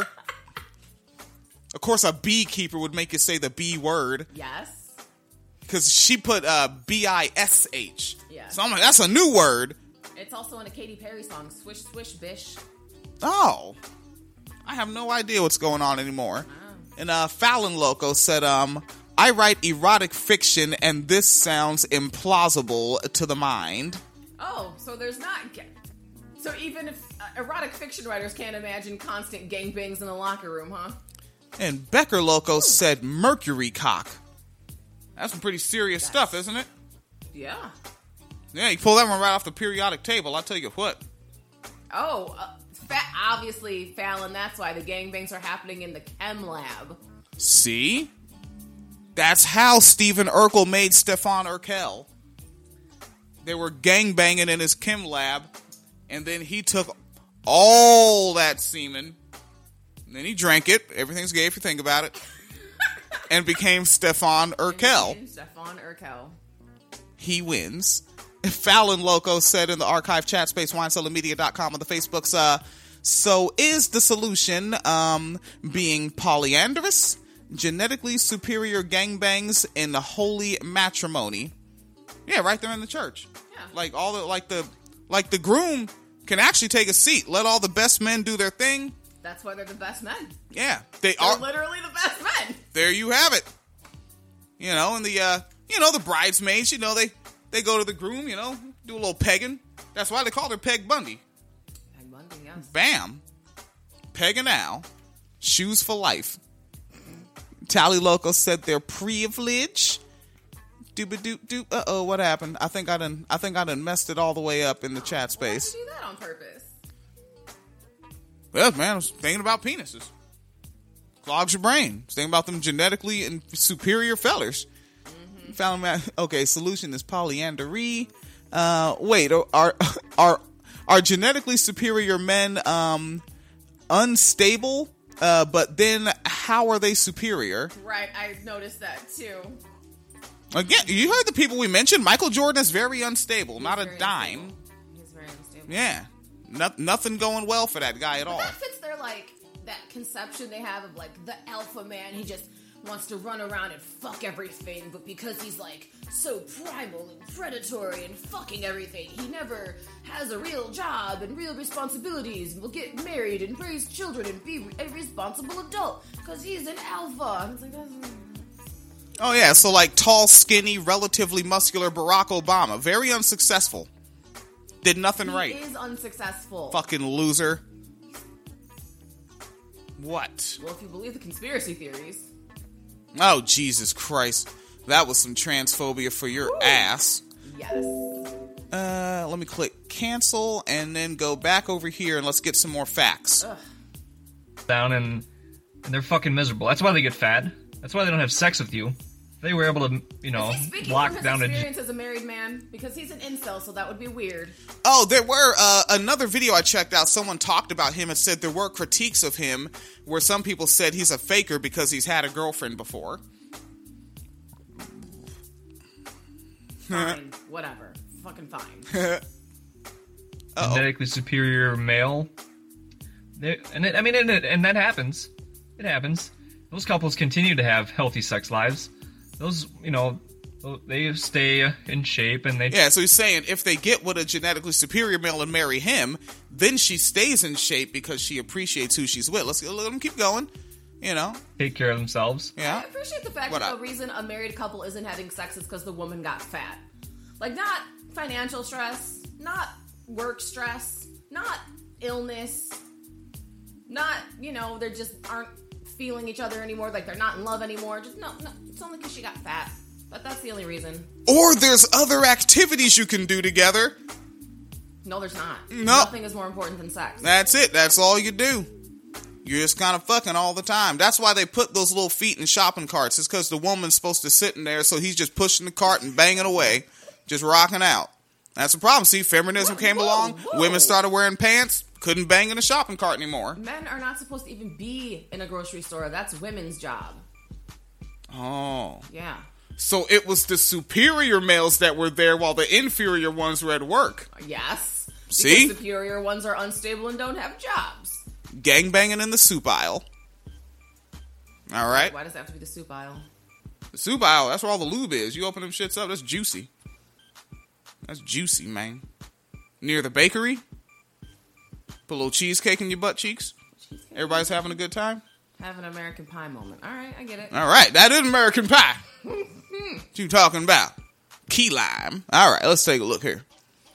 Of course, a beekeeper would make you say the B word. Yes. Because she put uh, B I S H. Yeah. So I'm like, that's a new word. It's also in a Katy Perry song, Swish Swish Bish. Oh. I have no idea what's going on anymore. Wow. And uh, Fallon Loco said, um, I write erotic fiction and this sounds implausible to the mind. Oh, so there's not... So even if uh, erotic fiction writers can't imagine constant gangbangs in the locker room, huh? And Becker Loco Ooh. said Mercury cock. That's some pretty serious That's... stuff, isn't it? Yeah. Yeah, you pull that one right off the periodic table, I'll tell you what. Oh, uh, fa- obviously, Fallon, that's why the gangbangs are happening in the chem lab. See? That's how Stephen Urkel made Stefan Urkel. They were gangbanging in his chem lab, and then he took all that semen, and then he drank it, everything's gay if you think about it, and became Stefan Urkel. Became Stefan Urkel. He wins. Fallon Loco said in the archive chat space, wine cellar media dot com on the Facebooks, uh, so is the solution um, being polyandrous? Genetically superior gangbangs in the holy matrimony. Yeah, right there in the church. Yeah. Like all the like the like the groom can actually take a seat. Let all the best men do their thing. That's why they're the best men. Yeah, they they're are literally the best men. There you have it. You know, and the uh, you know the bridesmaids. You know they They go to the groom, you know, do a little pegging. That's why they called her Peg Bundy. Peg Bundy, yes. Bam. Peg and Al. Shoes for life. Tally Loco said they're privilege. Doop doop doop. Uh oh, what happened? I think I done. I think I done messed it all the way up in the chat space. Why'd you do that on purpose? Well, man, I was thinking about penises. Clogs your brain. I was thinking about them genetically and superior fellers. Mm-hmm. Found them at, okay, solution is polyandry. Uh, wait, are are are genetically superior men um unstable? Uh, but then how are they superior? Right, I noticed that too. Again, you heard the people we mentioned. Michael Jordan is very unstable, He's not very a dime. Unstable. He's very unstable. Yeah, no, nothing going well for that guy at but all. That fits their like that conception they have of like the alpha man. He just wants to run around and fuck everything, but because he's like so primal and predatory and fucking everything, he never has a real job and real responsibilities and will get married and raise children and be a responsible adult because he's an alpha. And it's like, that's... Oh yeah, so like tall, skinny, relatively muscular Barack Obama, very unsuccessful. Did nothing he right. He is unsuccessful. Fucking loser. What? Well, if you believe the conspiracy theories. Oh, Jesus Christ. That was some transphobia for your Ooh. ass. Yes. Uh, let me click cancel and then go back over here and let's get some more facts. Ugh. Down and, and they're fucking miserable. That's why they get fat. That's why they don't have sex with you. They were able to, you know, lock down his a... experience as a married man? Because he's an incel, so that would be weird. Oh, there were, uh, another video I checked out, someone talked about him and said there were critiques of him where some people said he's a faker because he's had a girlfriend before. Fine. Whatever. Fucking fine. Genetically superior male. They, and it, I mean, and, it, and that happens. It happens. Those couples continue to have healthy sex lives. Those, you know, they stay in shape and they... Yeah, so he's saying if they get with a genetically superior male and marry him, then she stays in shape because she appreciates who she's with. Let's let them keep going, you know. Take care of themselves. Yeah. I appreciate the fact what that I... the reason a married couple isn't having sex is because the woman got fat. Like, not financial stress, not work stress, not illness, not, you know, they just aren't feeling each other anymore, like they're not in love anymore. Just no, no, it's only because she got fat. But that's the only reason. Or there's other activities you can do together. No, there's not. No. Nothing is more important than sex. That's it. That's all you do. You're just kind of fucking all the time. That's why they put those little feet in shopping carts. It's because the woman's supposed to sit in there, so he's just pushing the cart and banging away, just rocking out. That's the problem. See, feminism whoa, came whoa, along. whoa. Women started wearing pants. Couldn't bang in a shopping cart anymore. Men are not supposed to even be in a grocery store. That's women's job. Oh. Yeah. So it was the superior males that were there while the inferior ones were at work. Yes. See? Because superior ones are unstable and don't have jobs. Gangbanging in the soup aisle. All right. Why does it have to be the soup aisle? The soup aisle, that's where all the lube is. You open them shits up, that's juicy. That's juicy, man. Near the bakery. Put a little cheesecake in your butt cheeks. Cheesecake. Everybody's having a good time. Have an American Pie moment. All right, I get it. All right, that is American Pie. What you talking about? Key lime. All right, let's take a look here.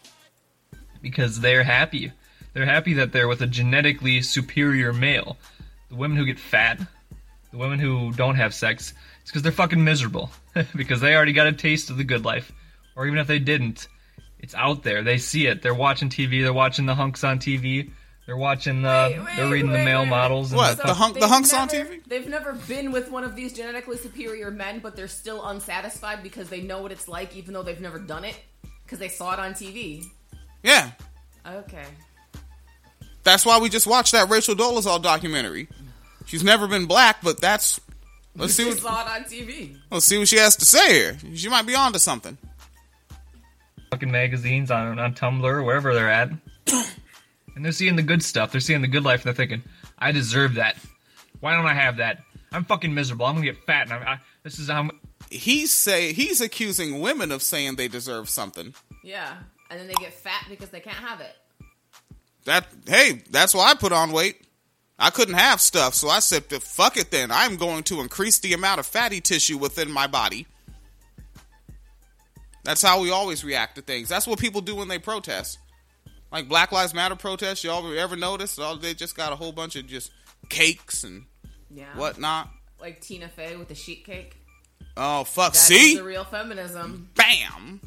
Because they're happy. They're happy that they're with a genetically superior male. The women who get fat, the women who don't have sex, it's because they're fucking miserable. Because they already got a taste of the good life. Or even if they didn't, it's out there. They see it. They're watching T V. They're watching the hunks on T V. They're watching the. Uh, they're reading wait, the male wait, models. And what the, the, hunk, the hunks never, on T V? They've never been with one of these genetically superior men, but they're still unsatisfied because they know what it's like, even though they've never done it, because they saw it on T V. Yeah. Okay. That's why we just watched that Rachel Dolezal documentary. She's never been black, but that's. Let's see she what. saw it on T V. Let's see what she has to say here. She might be onto something. Fucking magazines on on Tumblr or wherever they're at. And they're seeing the good stuff. They're seeing the good life, and they're thinking, I deserve that. Why don't I have that? I'm fucking miserable. I'm gonna get fat, and I, I, this is how I'm... He's say he's accusing women of saying they deserve something. Yeah, and then they get fat because they can't have it. That hey, that's why I put on weight. I couldn't have stuff, so I said, fuck it then. I'm going to increase the amount of fatty tissue within my body. That's how we always react to things. That's what people do when they protest. Like Black Lives Matter protests, y'all ever notice? All they just got a whole bunch of just cakes and yeah. whatnot. Like Tina Fey with the sheet cake. Oh fuck! That See, is the real feminism. Bam.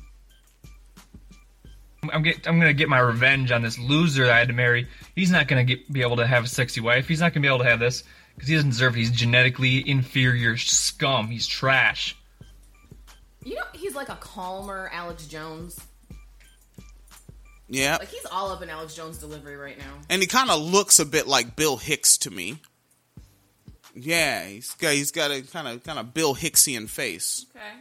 I'm get, I'm gonna get my revenge on this loser that I had to marry. He's not gonna get, be able to have a sexy wife. He's not gonna be able to have this because he doesn't deserve it. He's genetically inferior scum. He's trash. You know, he's like a calmer Alex Jones. Yeah. Like, he's all up in Alex Jones' delivery right now. And he kind of looks a bit like Bill Hicks to me. Yeah, he's got he's got a kind of kind of Bill Hicksian face. Okay.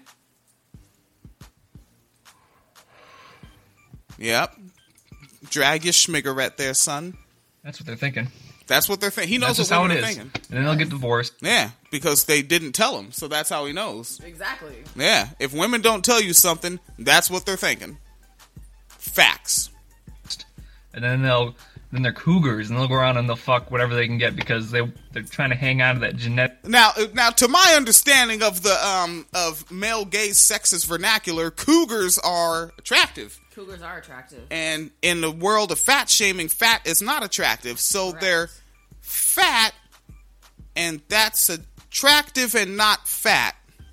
Yep. Drag your schmigarette there, son. That's what they're thinking. That's what they're thinking. He knows that's what how it they're is. thinking. And then they'll get divorced. Yeah, because they didn't tell him, so that's how he knows. Exactly. Yeah, if women don't tell you something, that's what they're thinking. Facts. And then they'll then they're cougars, and they'll go around and they'll fuck whatever they can get because they they're trying to hang on to that genetic. Now, now, to my understanding of the um of male gay sexist vernacular, cougars are attractive. Cougars are attractive. And in the world of fat shaming, fat is not attractive. So Correct. they're fat, and that's attractive and not fat.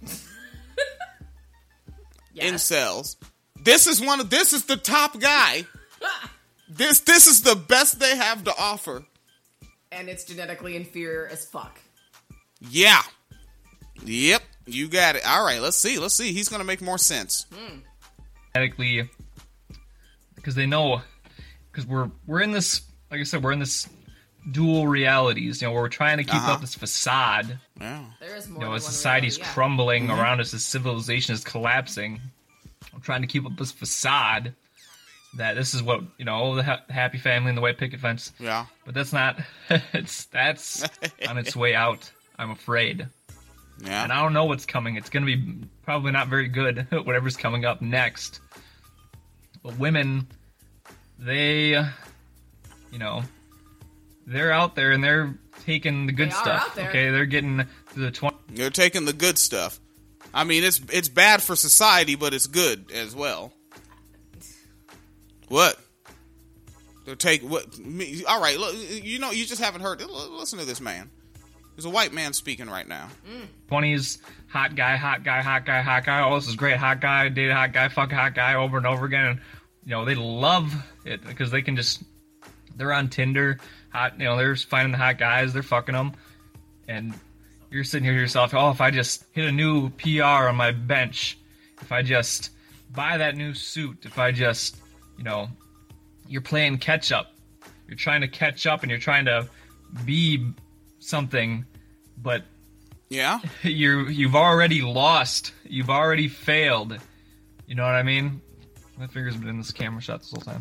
Yes. Incels. This is one of this is the top guy. This this is the best they have to offer. And it's genetically inferior as fuck. Yeah. Yep. You got it. All right. Let's see. Let's see. He's gonna make more sense. Hmm. Genetically, because they know, because we're we're in this, like I said, we're in this dual realities. You know, where we're trying to keep Uh-huh. up this facade. Yeah. There is more. You know, than as one society's reality, yeah. crumbling Mm-hmm. around us, as civilization is collapsing, we're trying to keep up this facade that this is what, you know, the ha- happy family and the white picket fence. Yeah. But that's not. it's that's on its way out. I'm afraid. Yeah. And I don't know what's coming. It's going to be probably not very good. Whatever's coming up next. But women, they, you know, they're out there and they're taking the good They are stuff. out there. Okay, they're getting to the twenty. They're taking the good stuff. I mean, it's it's bad for society, but it's good as well. What? They're taking what? Me, all right, look, you know, you just haven't heard. Listen to this man. There's a white man speaking right now. twenties, hot guy, hot guy, hot guy, hot guy. Oh, this is great. Hot guy, date a hot guy, fuck a hot guy over and over again. And, you know, they love it because they can just, they're on Tinder. Hot, you know, they're finding the hot guys. They're fucking them. And you're sitting here to yourself, oh, if I just hit a new P R on my bench, if I just buy that new suit, if I just, you know, you're playing catch up. You're trying to catch up and you're trying to be something, but Yeah. you're you've already lost. You've already failed. You know what I mean? My finger's been in this camera shot this whole time.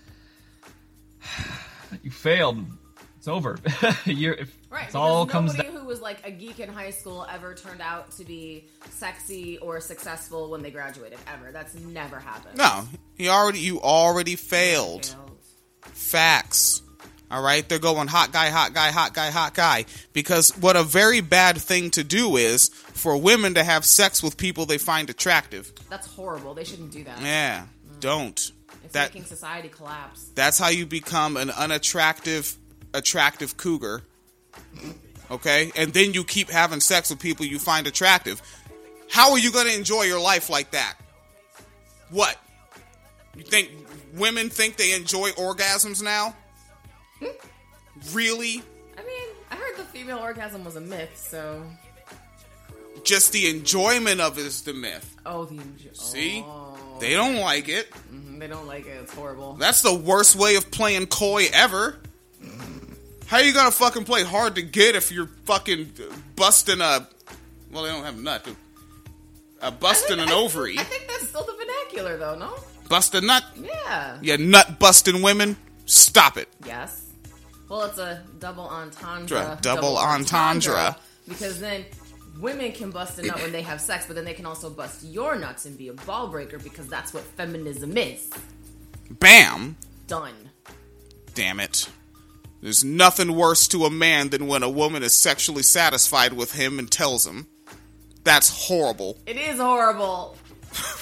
You failed. It's over. you're if Right, it's all because comes nobody down. who was like a geek in high school ever turned out to be sexy or successful when they graduated, ever. That's never happened. No, you already you already failed. Failed. Facts. All right, they're going hot guy, hot guy, hot guy, hot guy. Because what a very bad thing to do is for women to have sex with people they find attractive. That's horrible. They shouldn't do that. Yeah, don't. It's That making society collapse. that's how you become an unattractive, attractive cougar. Okay, and then you keep having sex with people you find attractive. How are you going to enjoy your life like that? What? You think women think they enjoy orgasms now? Really? I mean, I heard the female orgasm was a myth, so... Just the enjoyment of it is the myth. Oh, the enjoy... See? Oh. They don't like it. Mhm, they don't like it. It's horrible. That's the worst way of playing coy ever. How you gonna fucking play hard to get if you're fucking busting a... Well, they don't have a nut. Uh, busting an I, ovary. I think that's still the vernacular, though, no? Bust a nut? Yeah. Yeah, nut busting women? Stop it. Yes. Well, it's a double entendre. Dra- double entendre. Because then women can bust a nut when they have sex, but then they can also bust your nuts and be a ball breaker because that's what feminism is. Bam. Done. Damn it. There's nothing worse to a man than when a woman is sexually satisfied with him and tells him. That's horrible. It is horrible.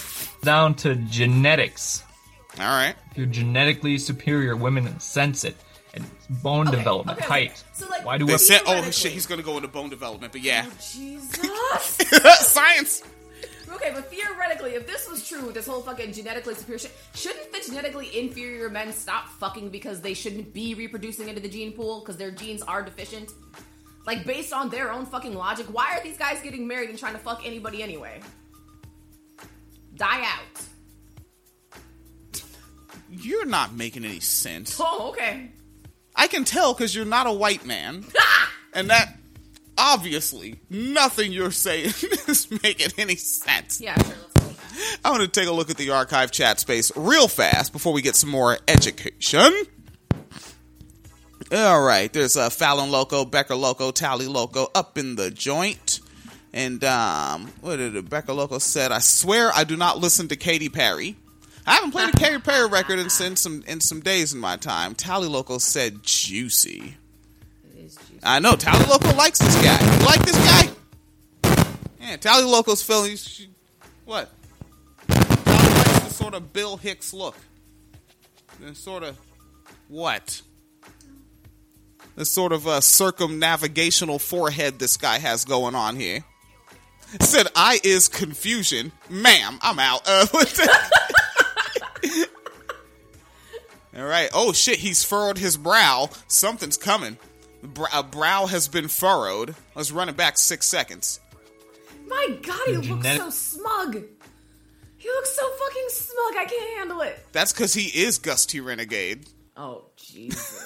down to genetics. All right. If you're genetically superior, women sense it. And bone Okay, development, okay, height. okay. So, like, Why do They women... said, oh Theoretically. shit, he's gonna go into bone development, but yeah. Oh, Jesus. Science! Okay, but theoretically, if this was true, this whole fucking genetically superior shit, shouldn't the genetically inferior men stop fucking because they shouldn't be reproducing into the gene pool because their genes are deficient? Like, based on their own fucking logic, why are these guys getting married and trying to fuck anybody anyway? Die out. You're not making any sense. Oh, okay. I can tell because you're not a white man. And that, obviously, nothing you're saying is making any sense. Yeah, sure, let's go with that. I want to take a look at the archive chat space real fast before we get some more education. All right, there's uh, Fallon Loco, Becker Loco, Tally Loco up in the joint. And, um, what did it? Becker Loco said, I swear I do not listen to Katy Perry. I haven't played a Katy Perry record in, in some in some days in my time. Tally Loco said juicy. It is juicy. I know, Tally Loco likes this guy. You like this guy? Yeah, Tally Loco's feeling... She, what? Tally likes the sort of Bill Hicks look. The sort of... What? The sort of uh, circumnavigational forehead this guy has going on here. Said, I is confusion. Ma'am, I'm out. Uh, what's that? All right. Oh, shit. He's furrowed his brow. Something's coming. Br- a brow has been furrowed. Let's run it back six seconds. My God, he looks Genetic- so smug. He looks so fucking smug. I can't handle it. That's because he is Gus T. Renegade. Oh, Jesus.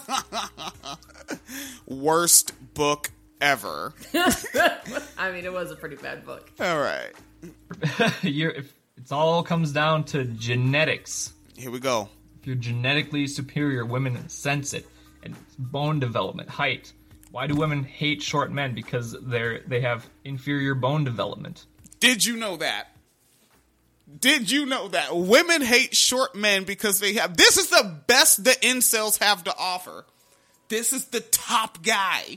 Worst book ever. I mean, it was a pretty bad book. All right. You're, if it all comes down to genetics. Here we go. If you're genetically superior, women sense it. And bone development, height. Why do women hate short men? Because they're they have inferior bone development. Did you know that? Did you know that? Women hate short men because they have... This is the best the incels have to offer. This is the top guy.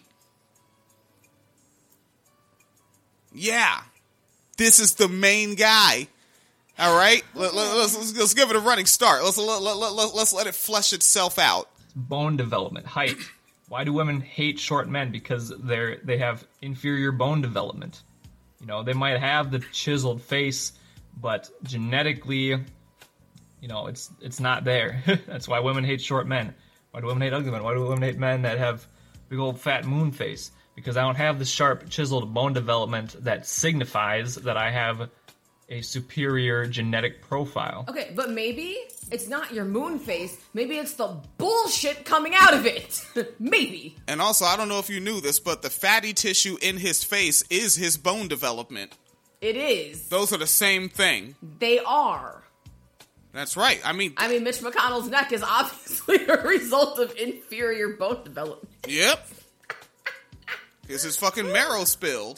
Yeah. This is the main guy. All right? Let, let, let's, let's, let's give it a running start. Let's let, let, let, let's let it flesh itself out. Bone development, height. Why do women hate short men? Because they're they have inferior bone development. You know, they might have the chiseled face, but genetically, you know, it's it's not there. That's why women hate short men. Why do women hate ugly men? Why do women hate men that have big old fat moon face? Because I don't have the sharp, chiseled bone development that signifies that I have a superior genetic profile. Okay, but maybe it's not your moon face. Maybe it's the bullshit coming out of it. Maybe. And also, I don't know if you knew this, but the fatty tissue in his face is his bone development. It is. Those are the same thing. They are. That's right. I mean... I mean, Mitch McConnell's neck is obviously a result of inferior bone development. Yep. Because his fucking marrow spilled.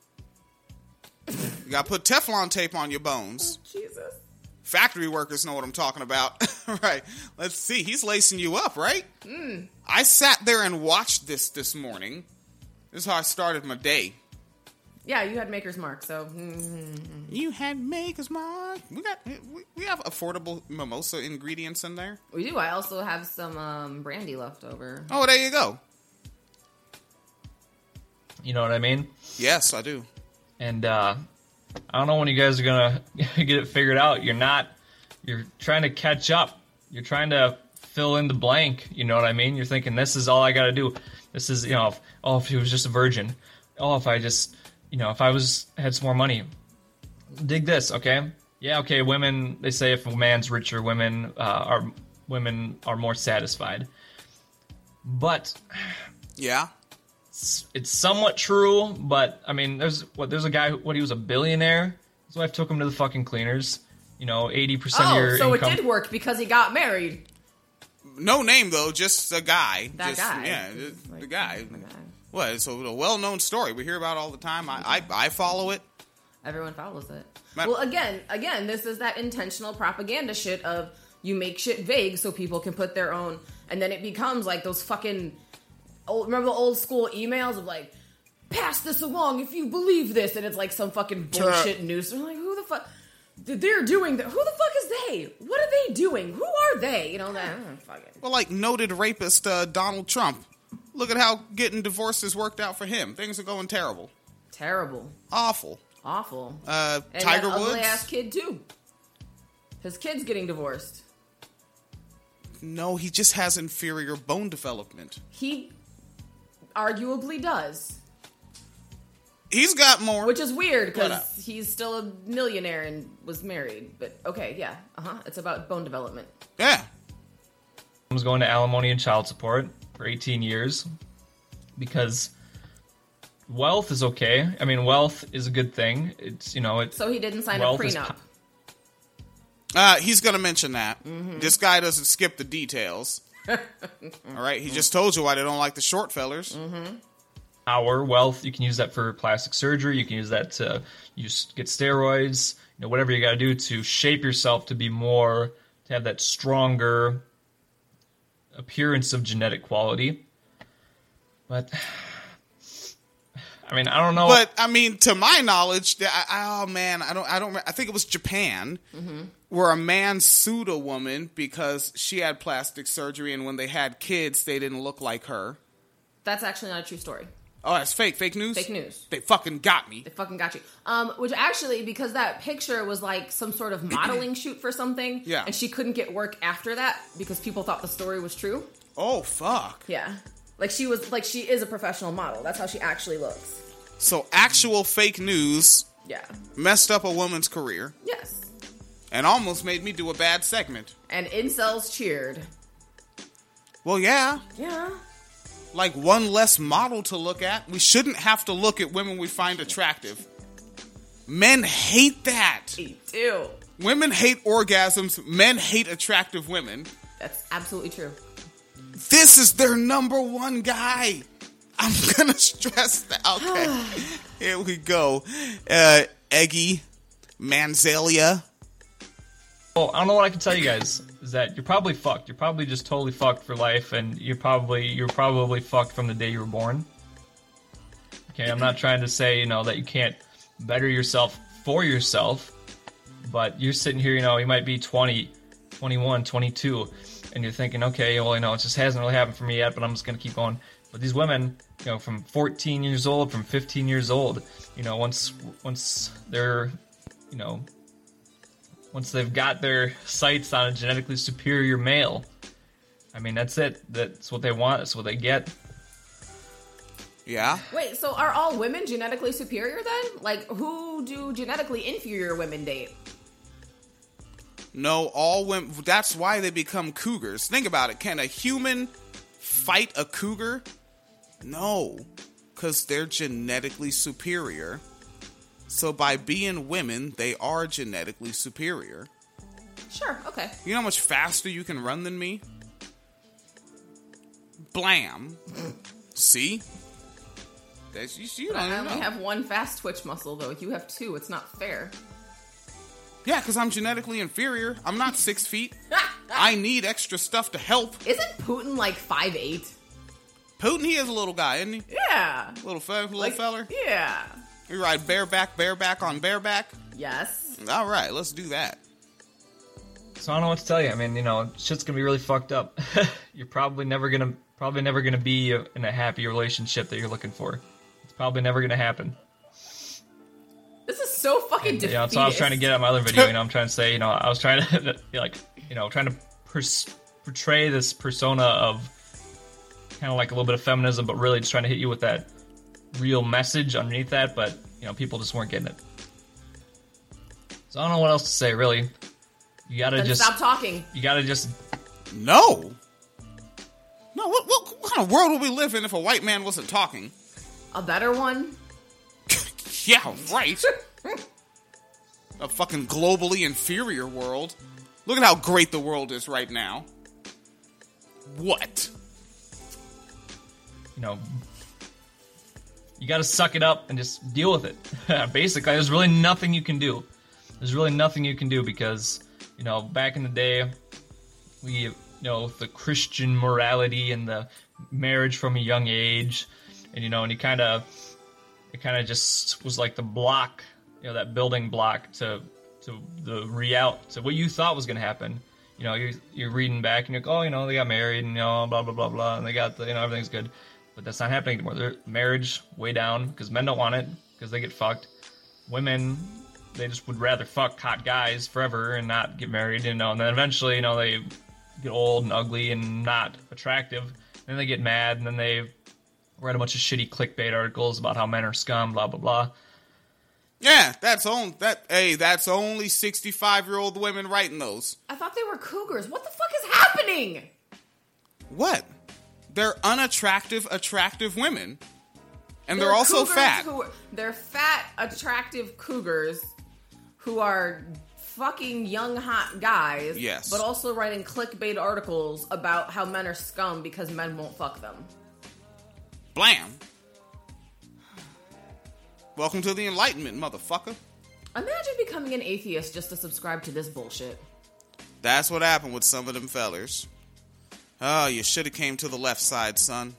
You gotta put Teflon tape on your bones. Oh, Jesus. Factory workers know what I'm talking about. Right. Let's see. He's lacing you up, right? Mm. I sat there and watched this this morning. This is how I started my day. Yeah, you had Maker's Mark, so... You had Maker's Mark. We got we, we have affordable mimosa ingredients in there. We do. I also have some um, brandy left over. Oh, there you go. You know what I mean? Yes, I do. And uh, I don't know when you guys are gonna get it figured out. You're not. You're trying to catch up. You're trying to fill in the blank. You know what I mean? You're thinking this is all I got to do. This is, you know, if, oh, if he was just a virgin. Oh, if I just, you know, if I was had some more money. Dig this, okay? Yeah, okay. Women, they say if a man's richer, women uh, are women are more satisfied. But yeah. It's, it's somewhat true, but I mean, there's what there's a guy who, what he was a billionaire. His wife took him to the fucking cleaners. You know, eighty percent oh, of your so income. it did work because he got married. No name though, just a guy. That just, guy. Yeah, just Like, the guy. the guy. What? It's a, a well-known story. We hear about it all the time. I I, I follow it. Everyone follows it. My- well, again, again, this is that intentional propaganda shit of you make shit vague so people can put their own, and then it becomes like those fucking old. Remember the old school emails of like, pass this along if you believe this, and it's like some fucking bullshit news. I'm like, who the fuck? they're doing that. Who the fuck is they? What are they doing? Who are they? You know that. Oh, fuck it. Well, like noted rapist uh, Donald Trump. Look at how getting divorced has worked out for him. Things are going terrible. Terrible. Awful. Awful. Uh, and Tiger that Woods. ugly ass kid too. His kid's getting divorced. No, he just has inferior bone development. He arguably does. He's got more. Which is weird, What because up? he's still a millionaire and was married. But, okay, yeah. Uh-huh. It's about bone development. Yeah. I was going to alimony and child support for eighteen years because wealth is okay. I mean, wealth is a good thing. It's, you know, it's... So he didn't sign a wealth is prenup. po- Uh, he's going to mention that. Mhm. This guy doesn't skip the details. All right? He just told you why they don't like the short fellers. Mm-hmm. Power, wealth, you can use that for plastic surgery. You can use that to use, get steroids, you know, whatever you got to do to shape yourself to be more, to have that stronger appearance of genetic quality. But, I mean, I don't know. But I mean, to my knowledge, I, I, oh man, I don't, I don't, I think it was Japan, Mm-hmm. where a man sued a woman because she had plastic surgery, and when they had kids, they didn't look like her. That's actually not a true story. Oh, that's fake, fake news. Fake news. They fucking got me. They fucking got you. Um, which actually, because that picture was like some sort of modeling shoot for something, Yeah. and she couldn't get work after that because people thought the story was true. Oh fuck. Yeah, like she was, like she is a professional model. That's how she actually looks. So actual fake news Yeah. messed up a woman's career Yes. and almost made me do a bad segment. And incels cheered. Well, yeah. Yeah. Like one less model to look at. We shouldn't have to look at women we find attractive. Men hate that. They do. Women hate orgasms. Men hate attractive women. That's absolutely true. This is their number one guy. I'm gonna stress that. Okay. Here we go. Uh, Eggy Manzalia. Well, I don't know what I can tell you guys is that you're probably fucked. You're probably just totally fucked for life, and you're probably you're probably fucked from the day you were born. Okay, I'm not trying to say, you know, that you can't better yourself for yourself, but you're sitting here, you know, you might be twenty, twenty-one, twenty-two, and you're thinking, okay, well, you know, it just hasn't really happened for me yet, but I'm just gonna keep going. But these women, you know, from fourteen years old, from fifteen years old, you know, once once they're, you know, once they've got their sights on a genetically superior male, I mean, that's it. That's what they want. That's what they get. Yeah. Wait, so are all women genetically superior then? Like, who do genetically inferior women date? No, all women. That's why they become cougars. Think about it. Can a human fight a cougar? No, because they're genetically superior. So by being women, they are genetically superior. Sure, okay. You know how much faster you can run than me? Blam. See? That's, you, you don't I even only know. have one fast twitch muscle, though. You have two. It's not fair. Yeah, because I'm genetically inferior. I'm not six feet. I need extra stuff to help. Isn't Putin like five eight? Putin, he is a little guy, isn't he? Yeah. Little, fe- little Like, feller? Yeah. We ride bareback, bareback on bareback? Yes. All right, let's do that. So I don't know what to tell you. I mean, you know, shit's gonna be really fucked up. You're probably never gonna, probably never gonna be in a happy relationship that you're looking for. It's probably never gonna happen. This is so fucking And, defeatist. you know, that's what I was trying to get at my other video. You know, I'm trying to say, you know, I was trying to, like, you know, trying to pers- portray this persona of kind of like a little bit of feminism, but really just trying to hit you with that real message underneath that. But, you know, people just weren't getting it. So I don't know what else to say, really. You gotta Then just stop talking. You gotta just No. No, what, what, what kind of world would we live in if a white man wasn't talking? A better one? Yeah, right. A fucking globally inferior world. Look at how great the world is right now. What? you know, you got to suck it up and just deal with it. Basically, there's really nothing you can do. There's really nothing you can do because, you know, back in the day, we, you know, the Christian morality and the marriage from a young age, and, you know, and you kind of, it kind of just was like the block, you know, that building block to, to the real to what you thought was going to happen. You know, you're you're reading back and you're like, oh, you know, they got married and you know, blah blah blah blah, and they got the, you know, everything's good, but that's not happening anymore. Their marriage way down because men don't want it because they get fucked. Women, they just would rather fuck hot guys forever and not get married, you know, and then eventually, you know, they get old and ugly and not attractive. And then they get mad and then they write a bunch of shitty clickbait articles about how men are scum, blah blah blah. Yeah, that's on that. Hey, that's only sixty-five-year-old women writing those. I thought they were cougars. What the fuck is happening? What? They're unattractive, attractive women, and they're, They're also cougars fat. Who, they're fat, attractive cougars who are fucking young, hot guys. Yes, but also writing clickbait articles about how men are scum because men won't fuck them. Blam. Welcome to the Enlightenment, motherfucker. Imagine becoming an atheist just to subscribe to this bullshit. That's what happened with some of them fellers. Oh, you should have came to the left side, son.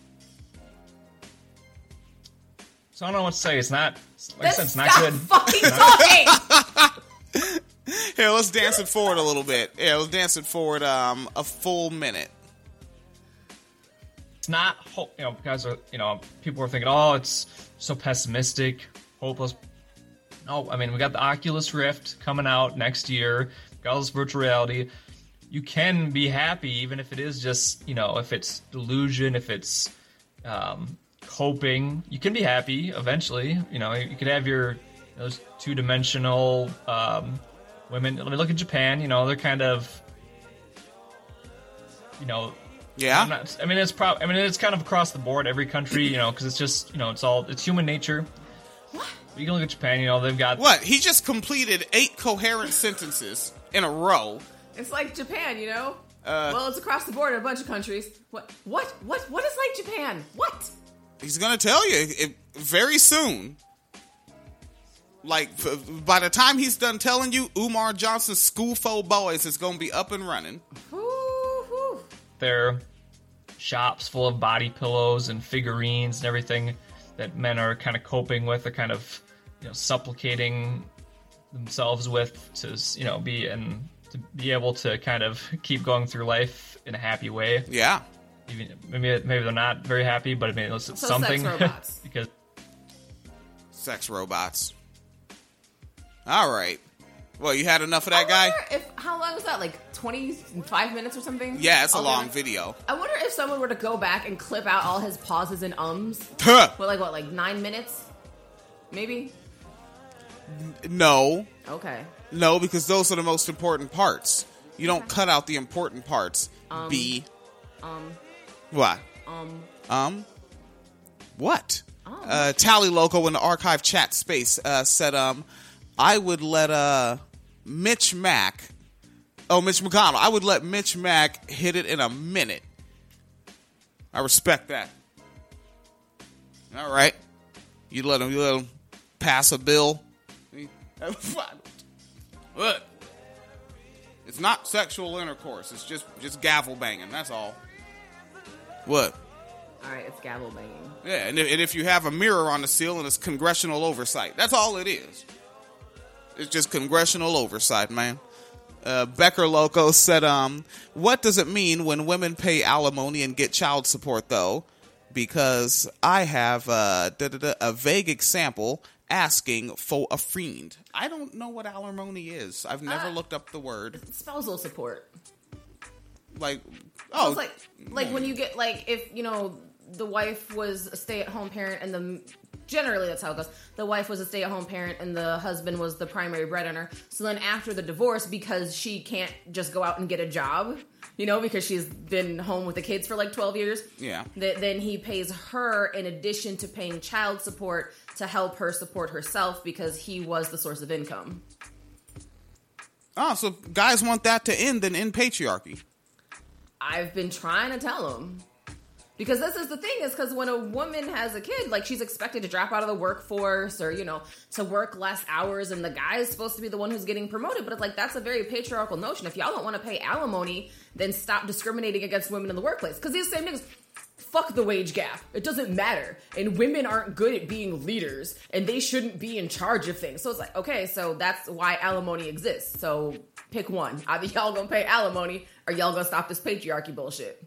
So I don't know what to say. It's not, like I said, it's not Stop good. fucking talking! Here, let's dance it forward a little bit. Yeah, let's dance it forward um, a full minute. It's not, ho- you know, because, you know, people are thinking, oh, it's so pessimistic, hopeless. No, I mean, we got the Oculus Rift coming out next year. We got all this virtual reality. You can be happy, even if it is just, you know, if it's delusion, if it's um, coping. You can be happy eventually. You know, you could have your those two-dimensional um, women. I mean, look at Japan. You know, they're kind of, you know. Yeah. I'm not, I mean, it's prob- I mean, it's kind of across the board, every country, you know, because it's just, you know, it's all, it's human nature. What? You can look at Japan, you know, they've got... What? He just completed eight coherent sentences in a row. It's like Japan, you know? Uh, well, it's across the board in a bunch of countries. What? What? What? What is like Japan? What? He's gonna tell you it, very soon. Like, f- by the time he's done telling you, Umar Johnson's School for Boys is gonna be up and running. Woo-hoo. Their shops full of body pillows and figurines and everything that men are kind of coping with, or kind of, you know, supplicating themselves with to, you know, be and to be able to kind of keep going through life in a happy way. Yeah. Even maybe maybe they're not very happy, but I mean, it's So something. sex robots. Because Sex robots. All right. Well, you had enough of that I guy? wonder If how long was that? Like twenty-five minutes or something? Yeah, it's a Okay. long video. I wonder if someone were to go back and clip out all his pauses and ums. Huh. What, like what? Like nine minutes? Maybe. No. Okay. No, because those are the most important parts. You don't cut out the important parts. Um, B. Um. What? Um. Um. What? Oh. Uh, Tally Loco in the archive chat space uh, said, um, I would let uh, Mitch Mack, oh, Mitch McConnell, I would let Mitch Mack hit it in a minute. I respect that. All right. You let him, you let him pass a bill. What? It's not sexual intercourse. It's just, just gavel banging. That's all. What? All right, it's gavel banging. Yeah, and if, and if you have a mirror on the ceiling, it's congressional oversight. That's all it is. It's just congressional oversight, man. Uh, Becker Loco said, um, what does it mean when women pay alimony and get child support, though? Because I have uh, da, da, da, a vague example asking for a friend. I don't know what alimony is. I've never Uh, looked up the word. Spousal support. Like, So oh. it's like like when you get like if you know the wife was a stay-at-home parent and the generally that's how it goes. The wife was a stay-at-home parent and the husband was the primary breadwinner. So then after the divorce, because she can't just go out and get a job, you know, because she's been home with the kids for like twelve years. Yeah. Th- then he pays her in addition to paying child support to help her support herself because he was the source of income. Oh, so guys want that to end and end patriarchy. I've been trying to tell him. Because this is the thing, is because when a woman has a kid, like, she's expected to drop out of the workforce or, you know, to work less hours, and the guy is supposed to be the one who's getting promoted. But it's like, that's a very patriarchal notion. If y'all don't want to pay alimony, then stop discriminating against women in the workplace. Because these same niggas, fuck the wage gap. It doesn't matter. And women aren't good at being leaders, and they shouldn't be in charge of things. So it's like, okay, so that's why alimony exists. So pick one. Either y'all gonna pay alimony, or y'all gonna stop this patriarchy bullshit.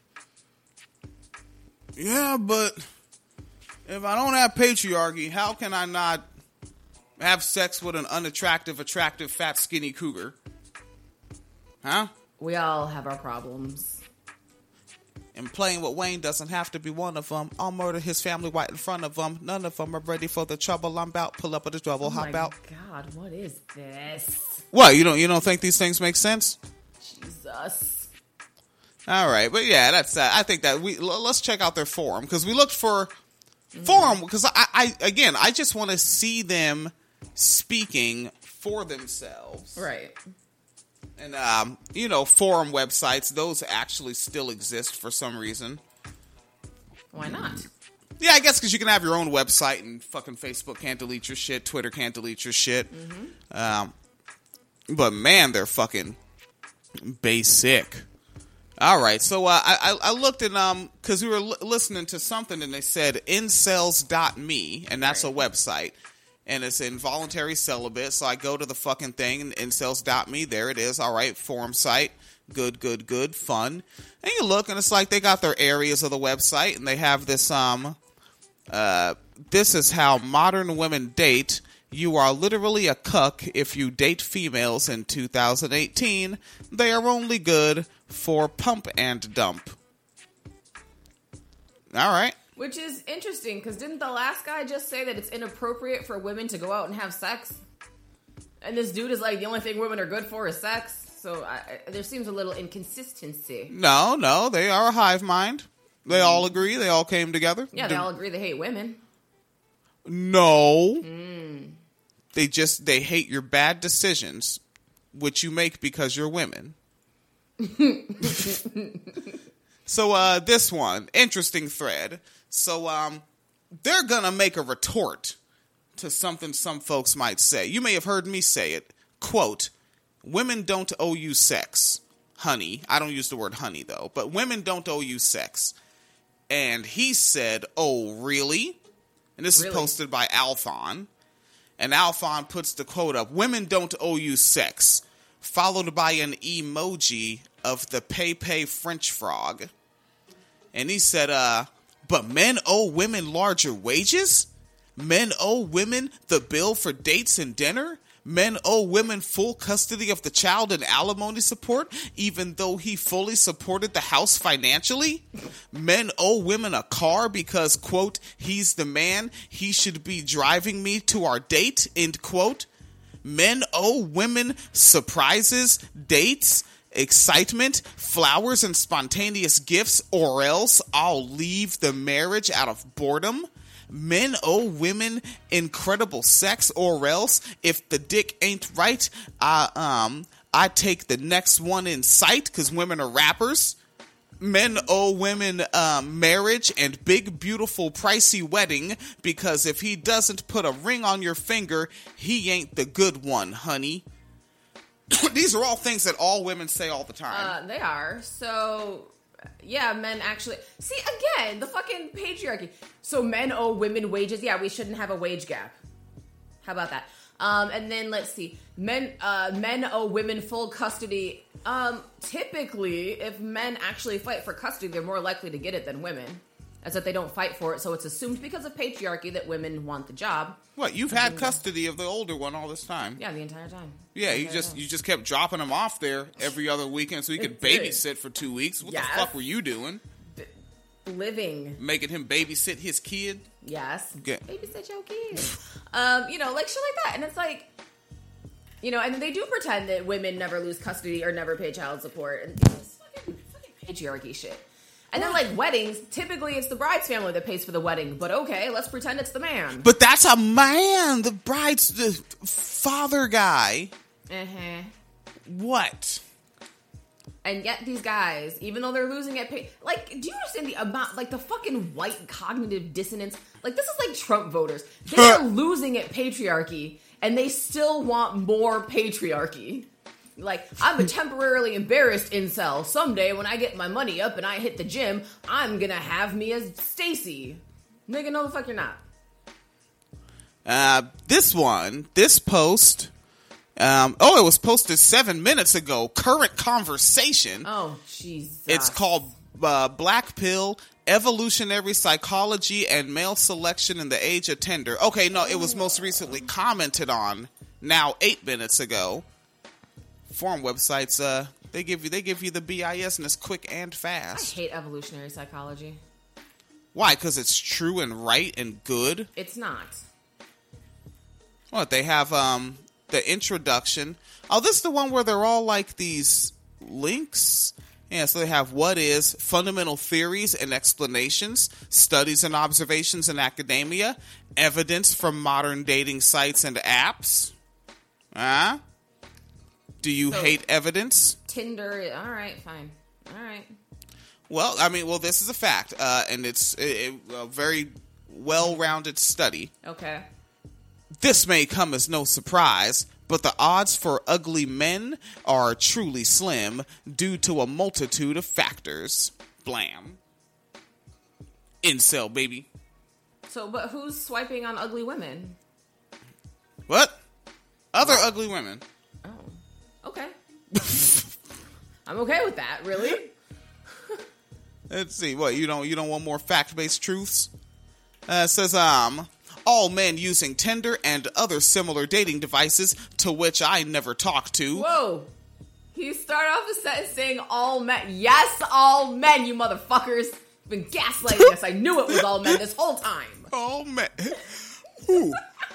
Yeah, but if I don't have patriarchy, how can I not have sex with an unattractive, attractive, fat, skinny cougar? Huh? We all have our problems. And playing with Wayne doesn't have to be one of them. I'll murder his family right in front of them. None of them are ready for the trouble I'm about. Pull up with the trouble. Oh Hop my out. God, what is this? What? You don't? You don't think these things make sense? Jesus. All right, but yeah, that's. Uh, I think that we l- let's check out their forum because we looked for mm-hmm. forum because I, I again I just want to see them speaking for themselves, right? And um, you know, forum websites, those actually still exist for some reason. Why not? Yeah, I guess because you can have your own website and fucking Facebook can't delete your shit, Twitter can't delete your shit. Mm-hmm. Um, but man, they're fucking basic. All right, so uh, I, I looked at, um, because we were l- listening to something and they said incels dot me, and that's right. a website, and it's involuntary celibate, so I go to the fucking thing, and incels dot me, there it is, all right, forum site, good, good, good, fun, and you look, and it's like they got their areas of the website, and they have this, um, uh, this is how modern women date. You are literally a cuck if you date females in two thousand eighteen. They are only good for pump and dump. All right. Which is interesting, because didn't the last guy just say that it's inappropriate for women to go out and have sex? And this dude is like, the only thing women are good for is sex? So I, I, there seems a little inconsistency. No, no, they are a hive mind. They all agree. They all came together. Yeah, they all agree they hate women. No. Mm. They just, they hate your bad decisions, which you make because you're women. So, uh, this one, interesting thread. So, um, they're gonna make a retort to something some folks might say. You may have heard me say it. Quote, women don't owe you sex, honey. I don't use the word honey, though. But women don't owe you sex. And he said, oh, really? And this really? is posted by Alphon. And Alphon puts the quote up, women don't owe you sex, followed by an emoji of the Pepe French frog. And he said, uh, but men owe women larger wages? Men owe women the bill for dates and dinner? Men owe women full custody of the child and alimony support, even though he fully supported the house financially? Men owe women a car because, quote, he's the man, he should be driving me to our date, end quote. Men owe women surprises, dates, excitement, flowers, and spontaneous gifts, or else I'll leave the marriage out of boredom. Men owe women incredible sex, or else if the dick ain't right, I um I take the next one in sight, because women are rappers. Men owe women um, marriage and big, beautiful, pricey wedding, because if he doesn't put a ring on your finger, he ain't the good one, honey. These are all things that all women say all the time. Uh, they are. So, yeah, men actually... See, again, the fucking patriarchy. So men owe women wages. Yeah, we shouldn't have a wage gap. How about that? Um, and then, let's see. Men uh, men owe women full custody. Um, typically, if men actually fight for custody, they're more likely to get it than women. As that they don't fight for it, so it's assumed because of patriarchy that women want the job. What, you've had custody of the older one all this time? Yeah, the entire time. Yeah, you just time. you just kept dropping him off there every other weekend so he could babysit for two weeks. What yes. the fuck were you doing? B- living. Making him babysit his kid? Yes. Okay. Babysit your kid. um, you know, like shit like that. And it's like, you know, and they do pretend that women never lose custody or never pay child support. And it's fucking, fucking patriarchy shit. And then, like, weddings, typically it's the bride's family that pays for the wedding. But okay, let's pretend it's the man. But that's a man. The bride's the father guy. Uh-huh. What? And yet these guys, even though they're losing at pay... Like, do you understand the amount... Like, the fucking white cognitive dissonance? Like, this is like Trump voters. They're losing at patriarchy, and they still want more patriarchy. Like, I'm a temporarily embarrassed incel. Someday when I get my money up and I hit the gym, I'm gonna have me as Stacy. Nigga, no the fuck you're not. Uh, this one, this post, um, oh, it was posted seven minutes ago. Current conversation. Oh, Jesus. It's called uh, Black Pill, Evolutionary Psychology and Male Selection in the Age of Tender. Okay, no, it was most recently commented on now eight minutes ago. Forum websites, uh, they give you they give you the B I S and it's quick and I fast. hate evolutionary psychology. Why? Because it's true and right and good? It's not. What, they have um the introduction. Oh, this is the one where they're all like these links? Yeah, so they have what is, fundamental theories and explanations, studies and observations in academia, evidence from modern dating sites and apps. Huh? Do you So- hate evidence? Tinder, alright, fine. Alright. Well, I mean, well, this is a fact, uh, and it's a, a very well-rounded study. Okay. This may come as no surprise, but the odds for ugly men are truly slim due to a multitude of factors. Blam. Incel, baby. So, but who's swiping on ugly women? What? Other ugly women. Okay. I'm okay with that, really. Let's see. What, you don't you don't want more fact-based truths? Uh, it says, um, all men using Tinder and other similar dating devices to which I never talk to. Whoa. He started off a sentence saying all men. Yes, all men, you motherfuckers. You've been gaslighting us. I knew it was all men this whole time. All men. Ooh.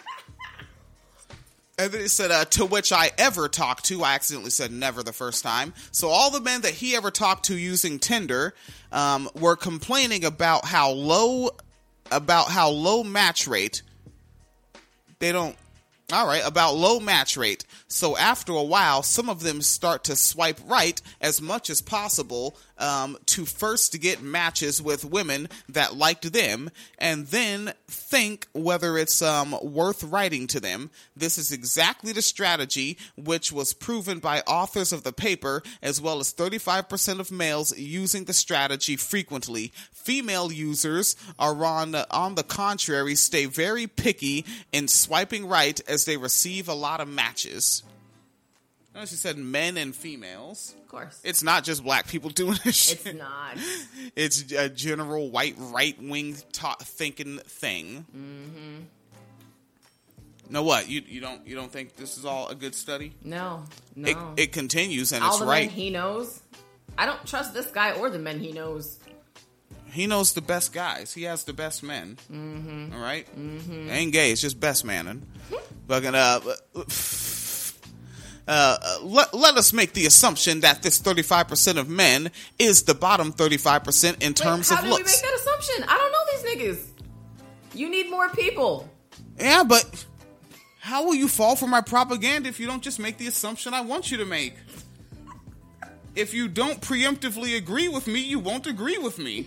And then it said, uh, to which I ever talked to. I accidentally said never the first time. So all the men that he ever talked to using Tinder um, were complaining about how low, about how low match rate. They don't, all right, about low match rate. So after a while, some of them start to swipe right as much as possible um, to first get matches with women that liked them, and then think whether it's um, worth writing to them. This is exactly the strategy which was proven by authors of the paper, as well as thirty-five percent of males using the strategy frequently. Female users are on, on the contrary, stay very picky in swiping right as they receive a lot of matches. No, she said men and females. Of course. It's not just black people doing this shit. It's not. It's a general white right-wing ta- thinking thing. Mm-hmm. Now what? You you don't you don't think this is all a good study? No. No. It, it continues and all it's the right. men he knows. I don't trust this guy or the men he knows. He knows the best guys. He has the best men. Mm-hmm. All right? Mm-hmm. Ain't gay. It's just best manning. Fucking uh, uh, let, let us make the assumption that this thirty-five percent of men is the bottom thirty-five percent in terms Wait, how of did looks. we make that assumption? I don't know these niggas. You need more people. Yeah, but how will you fall for my propaganda if you don't just make the assumption I want you to make? If you don't preemptively agree with me, you won't agree with me.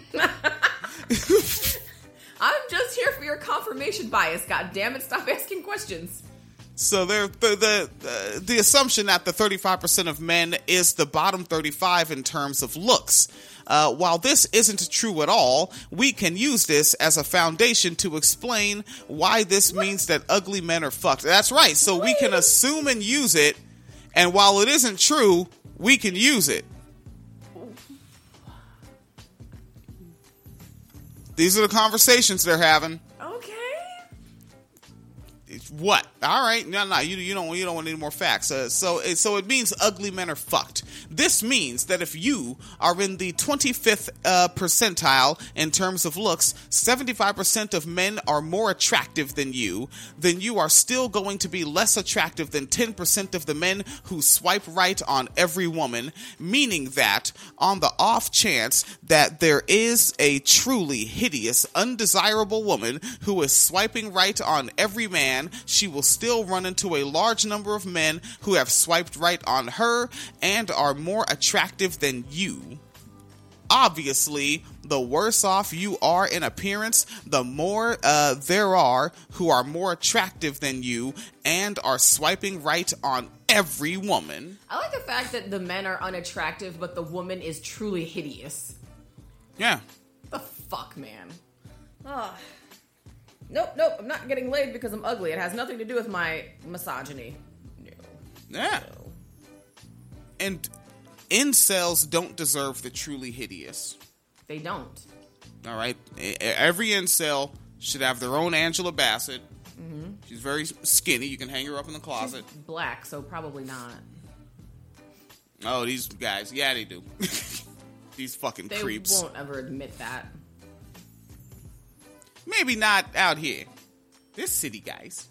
I'm just here for your confirmation bias. God damn it! Stop asking questions. So the the the, uh, the assumption that the thirty-five percent of men is the bottom thirty-five in terms of looks. Uh, while this isn't true at all, we can use this as a foundation to explain why this means that ugly men are fucked. That's right. So we can assume and use it, and while it isn't true, we can use it. These are the conversations they're having. Okay. What? All right, no, no, you you don't you don't want any more facts. Uh, so so it means ugly men are fucked. This means that if you are in the twenty-fifth uh, percentile in terms of looks, seventy-five percent of men are more attractive than you. Then you are still going to be less attractive than ten percent of the men who swipe right on every woman. Meaning that on the off chance that there is a truly hideous, undesirable woman who is swiping right on every man, she will still run into a large number of men who have swiped right on her and are more attractive than you. Obviously, the worse off you are in appearance, the more uh, there are who are more attractive than you and are swiping right on every woman. I like the fact that the men are unattractive, but the woman is truly hideous. Yeah. The fuck, man. Ugh. Nope, nope, I'm not getting laid because I'm ugly. It has nothing to do with my misogyny. No. Yeah. No. And incels don't deserve the truly hideous. They don't. All right? Every incel should have their own Angela Bassett. Mm-hmm. She's very skinny. You can hang her up in the closet. She's black, so probably not. Oh, these guys. Yeah, they do. These fucking they creeps. They won't ever admit that. Maybe not out here. This city, guys.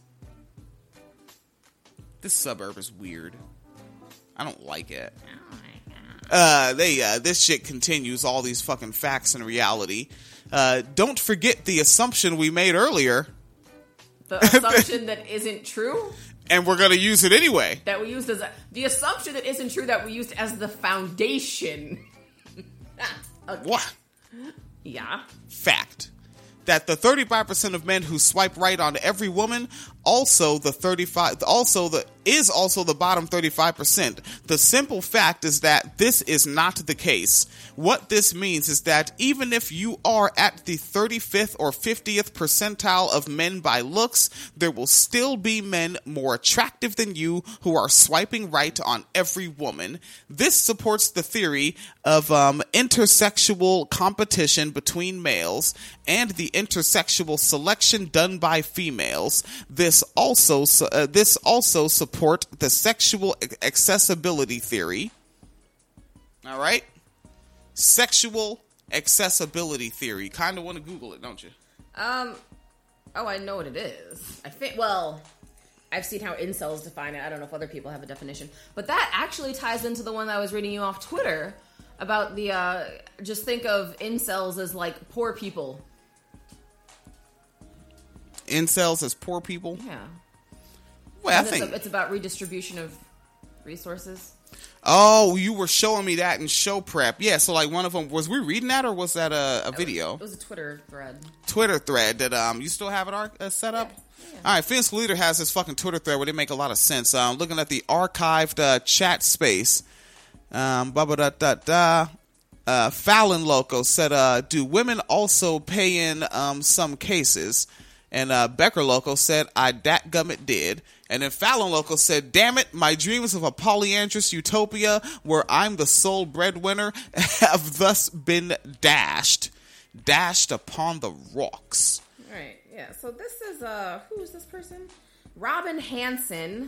This suburb is weird. I don't like it. Oh my God. Uh, they, uh, this shit continues, all these fucking facts and reality. Uh, don't forget the assumption we made earlier. The assumption that isn't true? And we're gonna use it anyway. That we used as a, the assumption that isn't true that we used as the foundation. Okay. What? Yeah. Fact. That the thirty-five percent of men who swipe right on every woman also the thirty-five also the is also the bottom thirty-five percent. The simple fact is that this is not the case. What this means is that even if you are at the thirty-fifth or fiftieth percentile of men by looks, there will still be men more attractive than you who are swiping right on every woman. This supports the theory of um, intersexual competition between males and the intersexual selection done by females. This also uh, this also support the sexual accessibility theory. All right, sexual accessibility theory. Kind of want to Google it, don't you? Um. Oh, I know what it is. I think. Well, I've seen how incels define it. I don't know if other people have a definition, but that actually ties into the one that I was reading you off Twitter about the. Uh, just think of incels as like poor people. Incels as poor people? Yeah. Well, and I it's, think a, it's about redistribution of resources. Oh, you were showing me that in show prep. Yeah, so like one of them, was we reading that or was that a, a video? It was, it was a Twitter thread. Twitter thread that um you still have it ar- uh, set up? Yeah, yeah. All right, Phoenix Leader has this fucking Twitter thread where they make a lot of sense. Um, looking at the archived uh, chat space. Um, blah, blah, da, da, da. Uh, Fallon Loco said, uh, do women also pay in um, some cases? And uh, Becker Loco said, I dat gummit did. And then Fallon Loco said, damn it, my dreams of a polyandrous utopia where I'm the sole breadwinner have thus been dashed. Dashed upon the rocks. All right, yeah. So this is, uh, who is this person? Robin Hansen,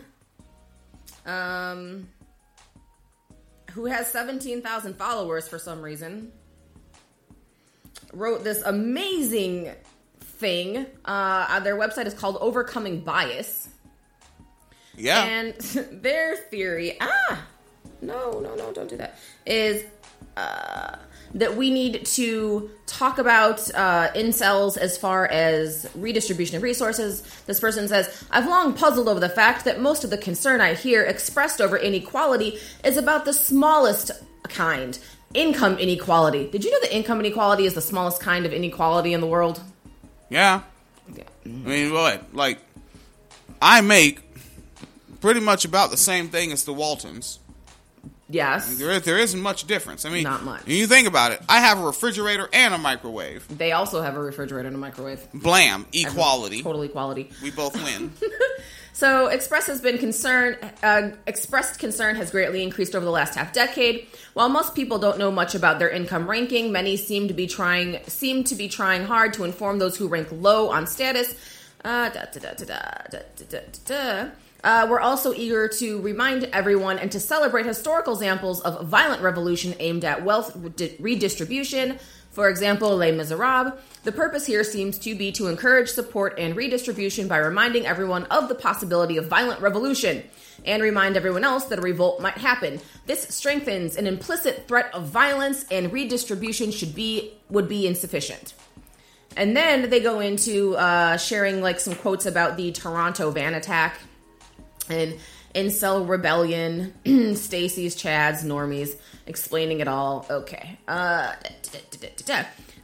um, who has seventeen thousand followers for some reason, wrote this amazing thing. Uh, their website is called Overcoming Bias. Yeah. And their theory, ah, no, no, no, don't do that, is uh, that we need to talk about uh, incels as far as redistribution of resources. This person says, I've long puzzled over the fact that most of the concern I hear expressed over inequality is about the smallest kind, income inequality. Did you know that income inequality is the smallest kind of inequality in the world? Yeah. Yeah. I mean, what? Like, I make pretty much about the same thing as the Waltons. Yes. There, there isn't much difference. I mean, not much. When you think about it, I have a refrigerator and a microwave. They also have a refrigerator and a microwave. Blam. Equality. Total equality. We both win. So, Express has been concerned, uh, expressed concern has greatly increased over the last half decade. While most people don't know much about their income ranking, many seem to be trying, seem to be trying hard to inform those who rank low on status. Uh, da, da, da, da, da, da, da, da. Uh, we're also eager to remind everyone and to celebrate historical examples of violent revolution aimed at wealth redistribution. For example, Les Miserables. The purpose here seems to be to encourage support and redistribution by reminding everyone of the possibility of violent revolution and remind everyone else that a revolt might happen. This strengthens an implicit threat of violence, and redistribution should be would be insufficient. And then they go into uh, sharing like some quotes about the Toronto van attack and incel rebellion, Stacy's, Chad's, normies, explaining it all. Okay. Uh, da, da, da, da, da.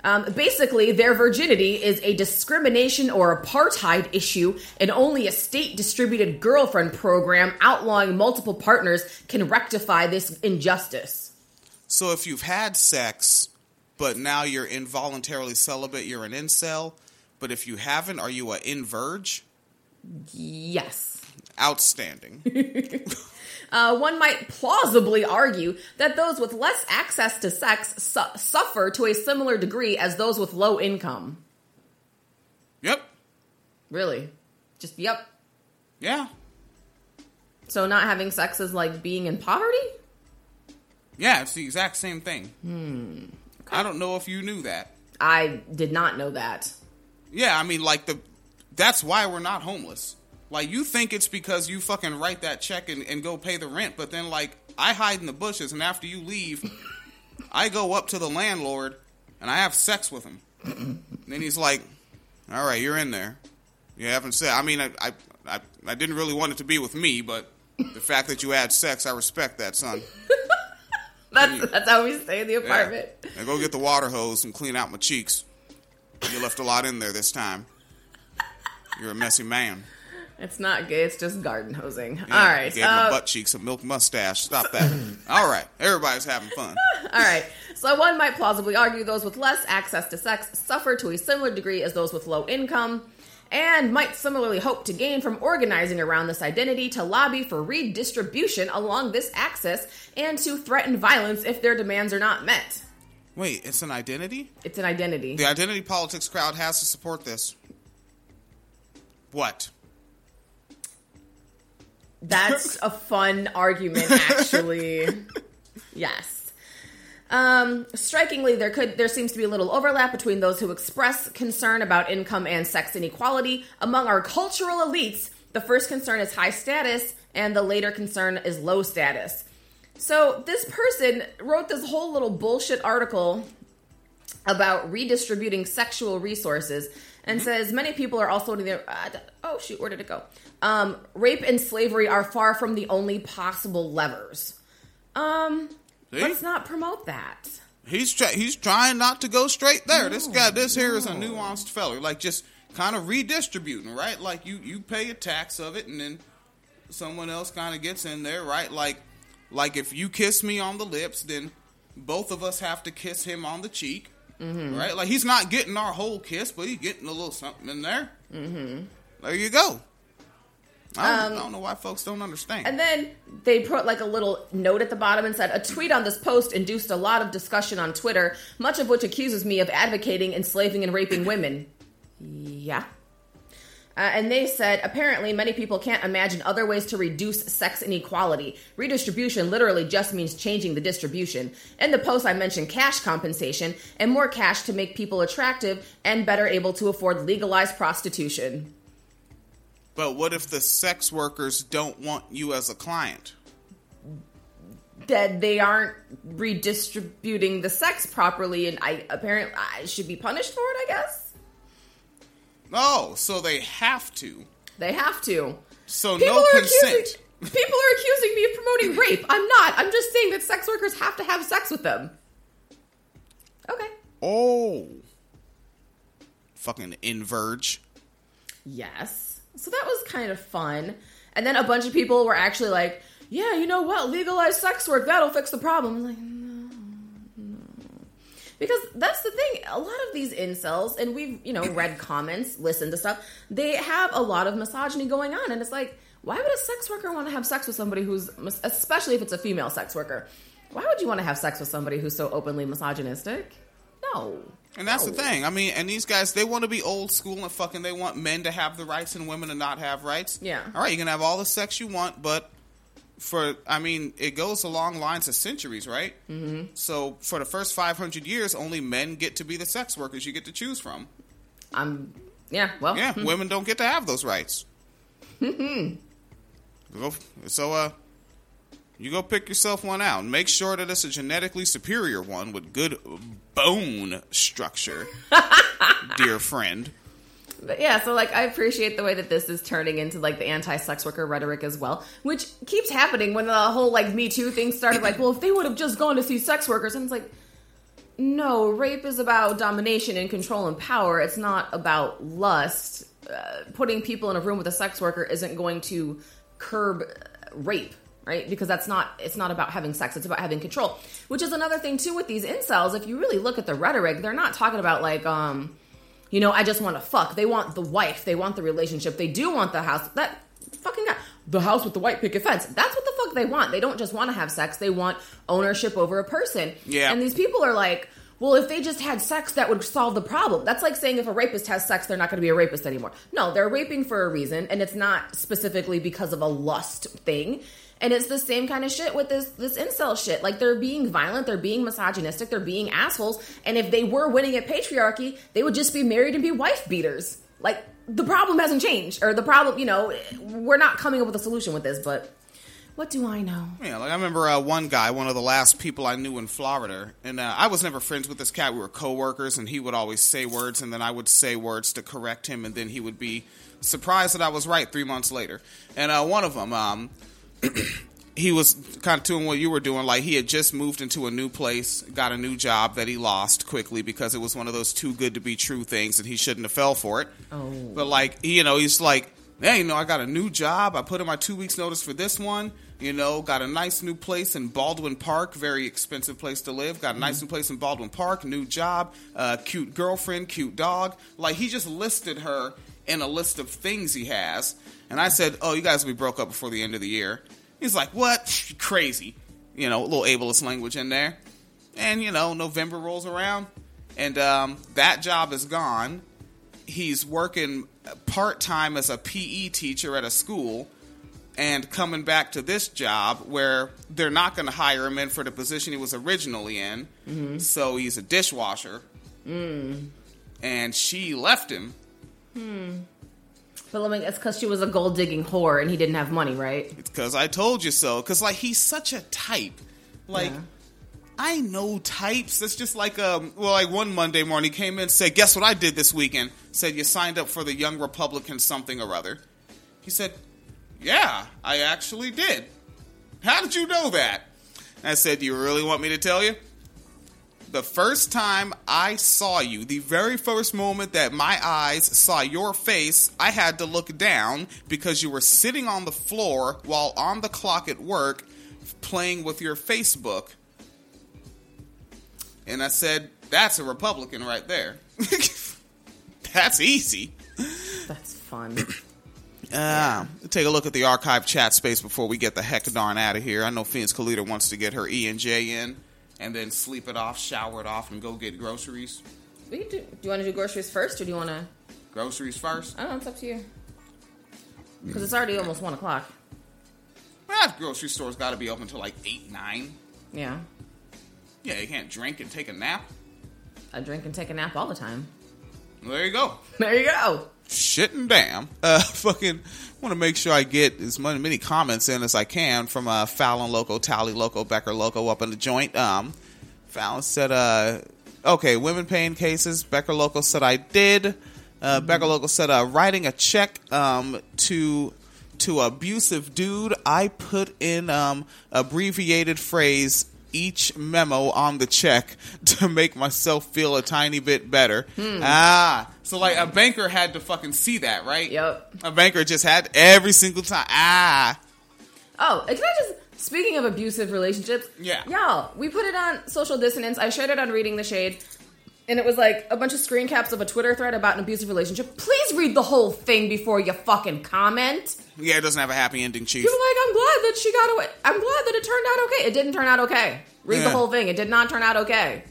Um, basically, their virginity is a discrimination or apartheid issue, and only a state-distributed girlfriend program outlawing multiple partners can rectify this injustice. So if you've had sex, but now you're involuntarily celibate, you're an incel. But if you haven't, are you an inverge? Yes. Outstanding. Uh, one might plausibly argue that those with less access to sex su- suffer to a similar degree as those with low income. Yep. Really? Just yep. Yeah. So not having sex is like being in poverty? Yeah, it's the exact same thing. Hmm. Okay. I don't know if you knew that. I did not know that. Yeah, I mean, like, the that's why we're not homeless. Like, you think it's because you fucking write that check and, and go pay the rent, but then, like, I hide in the bushes, and after you leave, I go up to the landlord, and I have sex with him. And then he's like, all right, you're in there. You haven't said, I mean, I, I, I, I didn't really want it to be with me, but the fact that you had sex, I respect that, son. That's, you, that's how we stay in the apartment. Yeah. And go get the water hose and clean out my cheeks. You left a lot in there this time. You're a messy man. It's not gay, it's just garden hosing. Yeah, All right. You gave uh, my butt cheeks a milk mustache. Stop that. All right. Everybody's having fun. All right. So one might plausibly argue those with less access to sex suffer to a similar degree as those with low income, and might similarly hope to gain from organizing around this identity to lobby for redistribution along this axis and to threaten violence if their demands are not met. Wait, it's an identity? It's an identity. The identity politics crowd has to support this. What? That's a fun argument, actually. Yes. Um, strikingly, there could there seems to be a little overlap between those who express concern about income and sex inequality. Among our cultural elites, the first concern is high status, and the later concern is low status. So this person wrote this whole little bullshit article about redistributing sexual resources, and says many people are also in their uh, oh shoot, where did it go? Um, rape and slavery are far from the only possible levers. Um, See? Let's not promote that. He's try- he's trying not to go straight there. No, this guy, this here is a nuanced fella. Like, just kind of redistributing, right? Like, you, you pay a tax of it, and then someone else kind of gets in there, right? Like, like if you kiss me on the lips, then both of us have to kiss him on the cheek, mm-hmm. right? Like, he's not getting our whole kiss, but he's getting a little something in there. Mm-hmm. There you go. I don't, um, I don't know why folks don't understand. And then they put like a little note at the bottom and said, a tweet on this post induced a lot of discussion on Twitter, much of which accuses me of advocating enslaving and raping women. Yeah. Uh, and they said, apparently many people can't imagine other ways to reduce sex inequality. Redistribution literally just means changing the distribution. In the post, I mentioned cash compensation and more cash to make people attractive and better able to afford legalized prostitution. But what if the sex workers don't want you as a client? That they aren't redistributing the sex properly, and I apparently I should be punished for it, I guess? Oh, so they have to. They have to. So people no are consent. Accusing, people are accusing me of promoting rape. I'm not. I'm just saying that sex workers have to have sex with them. Okay. Oh. Fucking inverge. Yes. So that was kind of fun. And then a bunch of people were actually like, yeah, you know what? Legalize sex work. That'll fix the problem. I'm like, no, no. Because that's the thing. A lot of these incels, and we've, you know, read comments, listened to stuff, they have a lot of misogyny going on. And it's like, why would a sex worker want to have sex with somebody who's, especially if it's a female sex worker, why would you want to have sex with somebody who's so openly misogynistic? No. And that's no. the thing. I mean, and these guys, they want to be old school and fucking, they want men to have the rights and women to not have rights. Yeah. All right, you can have all the sex you want, but for, I mean, it goes along lines of centuries, right? Mm-hmm. So for the first five hundred years, only men get to be the sex workers you get to choose from. Um, yeah, well. Yeah, hmm. Women don't get to have those rights. Mm-hmm. So, uh, you go pick yourself one out. Make sure that it's a genetically superior one with good bone structure, dear friend. But yeah, so like I appreciate the way that this is turning into like the anti-sex worker rhetoric as well, which keeps happening when the whole like Me Too thing started. Like, well, if they would have just gone to see sex workers, and it's like, no, rape is about domination and control and power. It's not about lust. Uh, putting people in a room with a sex worker isn't going to curb rape, right? Because that's not, it's not about having sex. It's about having control, which is another thing too with these incels. If you really look at the rhetoric, they're not talking about like, um, you know, I just want to fuck. They want the wife. They want the relationship. They do want the house. That fucking guy. The house with the white picket fence. That's what the fuck they want. They don't just want to have sex. They want ownership over a person. Yeah. And these people are like, well, if they just had sex, that would solve the problem. That's like saying if a rapist has sex, they're not going to be a rapist anymore. No, they're raping for a reason, and it's not specifically because of a lust thing. And it's the same kind of shit with this this incel shit. Like, they're being violent, they're being misogynistic, they're being assholes. And if they were winning at patriarchy, they would just be married and be wife beaters. Like, the problem hasn't changed. Or the problem, you know, we're not coming up with a solution with this, but what do I know? Yeah, like I remember uh, one guy, one of the last people I knew in Florida, and uh, I was never friends with this cat. We were co-workers, and he would always say words, and then I would say words to correct him, and then he would be surprised that I was right three months later. And uh, one of them, um, he was kind of doing what you were doing. Like, he had just moved into a new place, got a new job that he lost quickly because it was one of those too good to be true things, and he shouldn't have fell for it. Oh. But, like, you know, he's like, hey, you know, I got a new job. I put in my two weeks notice for this one. You know, got a nice new place in Baldwin Park. Very expensive place to live. Got a nice new place in Baldwin Park. New job. Uh, cute girlfriend. Cute dog. Like, he just listed her in a list of things he has. And I said, oh, you guys will be broke up before the end of the year. He's like, what? Crazy. You know, a little ableist language in there. And, you know, November rolls around. And um, that job is gone. He's working part-time as a P E teacher at a school and coming back to this job where they're not going to hire him in for the position he was originally in. Mm-hmm. So he's a dishwasher. Mm. And she left him. Hmm. But let me, it's because she was a gold-digging whore and he didn't have money, right? It's because I told you so. Because, like, he's such a type. Like... Yeah. I know types. That's just like, um, well, like one Monday morning he came in and said, guess what I did this weekend? Said, you signed up for the Young Republican something or other. He said, yeah, I actually did. How did you know that? And I said, do you really want me to tell you? The first time I saw you, the very first moment that my eyes saw your face, I had to look down because you were sitting on the floor while on the clock at work playing with your Facebook. And I said, that's a Republican right there. That's easy. That's fun. Uh, yeah. Take a look at the archive chat space before we get the heck darn out of here. I know Phoenix Kalita wants to get her E and J in and then sleep it off, shower it off, and go get groceries. We can do, do you want to do groceries first, or do you want to... Groceries first? I don't know, it's up to you. Because it's already almost one o'clock. Well, grocery store's got to be open until like eight, nine. Yeah. Yeah, you can't drink and take a nap. I drink and take a nap all the time. Well, there you go. There you go. Shit and damn. Uh, fucking want to make sure I get as many, many comments in as I can from uh, Fallon Loco, Tally Loco, Becker Loco up in the joint. Um, Fallon said, uh, okay, women paying cases. Becker Loco said I did. Uh, mm-hmm. Becker Loco said, uh, writing a check um, to to abusive dude. I put in um, abbreviated phrase each memo on the check to make myself feel a tiny bit better. Hmm. Ah, so like a banker had to fucking see that, right? Yep. A banker just had every single time. Ah. Oh, can I just, speaking of abusive relationships, yeah, y'all, we put it on Social Dissonance. I shared it on Reading the Shade, and it was like a bunch of screen caps of a Twitter thread about an abusive relationship. Please read the whole thing before you fucking comment. Yeah, it doesn't have a happy ending, Chief. People are like, I'm glad that she got away. I'm glad that it turned out okay. It didn't turn out okay. Read yeah. the whole thing. It did not turn out okay.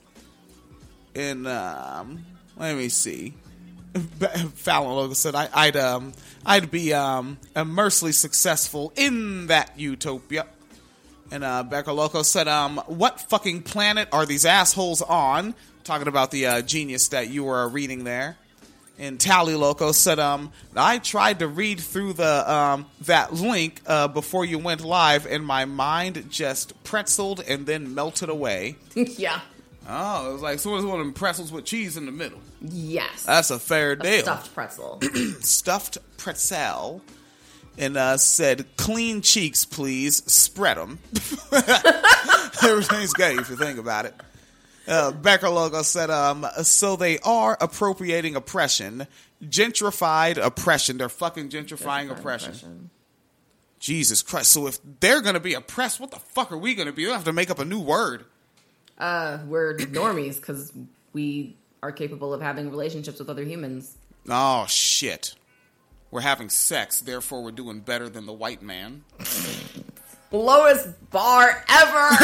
And, um, let me see. Fallon Logan said, I, I'd, um, I'd be, um, immensely successful in that utopia. And, uh, Becker Loco said, um, what fucking planet are these assholes on? Talking about the, uh, genius that you were reading there. And Tally Loco said, um, I tried to read through the um, that link uh, before you went live, and my mind just pretzeled and then melted away. Yeah. Oh, it was like someone's one of them pretzels with cheese in the middle. Yes. That's a fair a deal. Stuffed pretzel. Stuffed pretzel. And uh, said, clean cheeks, please. Spread them. Everything's gay if you think about it. uh, Becker Logo said, um, so they are appropriating oppression. Gentrified oppression. They're fucking gentrifying oppression. oppression. Jesus Christ. So if they're going to be oppressed, what the fuck are we going to be? They'll have to make up a new word. Uh, we're normies because we are capable of having relationships with other humans. Oh, shit. We're having sex, therefore we're doing better than the white man. Lowest bar ever!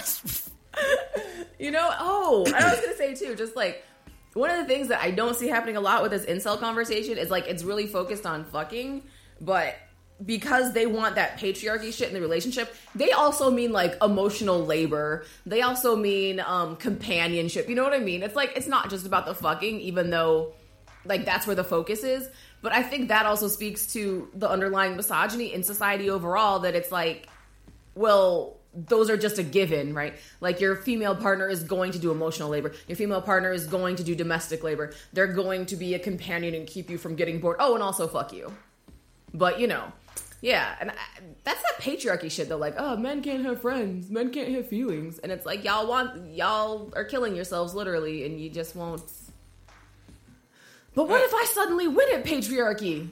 You know, oh, I was going to say too, just like, one of the things that I don't see happening a lot with this incel conversation is like, it's really focused on fucking, but because they want that patriarchy shit in the relationship, they also mean like emotional labor. They also mean um, companionship. You know what I mean? It's like, it's not just about the fucking, even though like that's where the focus is. But I think that also speaks to the underlying misogyny in society overall, that it's like, well, those are just a given, right? Like your female partner is going to do emotional labor. Your female partner is going to do domestic labor. They're going to be a companion and keep you from getting bored. Oh, and also fuck you. But, you know, yeah. And I, that's that patriarchy shit though. Like, oh, men can't have friends. Men can't have feelings. And it's like, y'all want, y'all are killing yourselves literally and you just won't. But what if I suddenly win at patriarchy?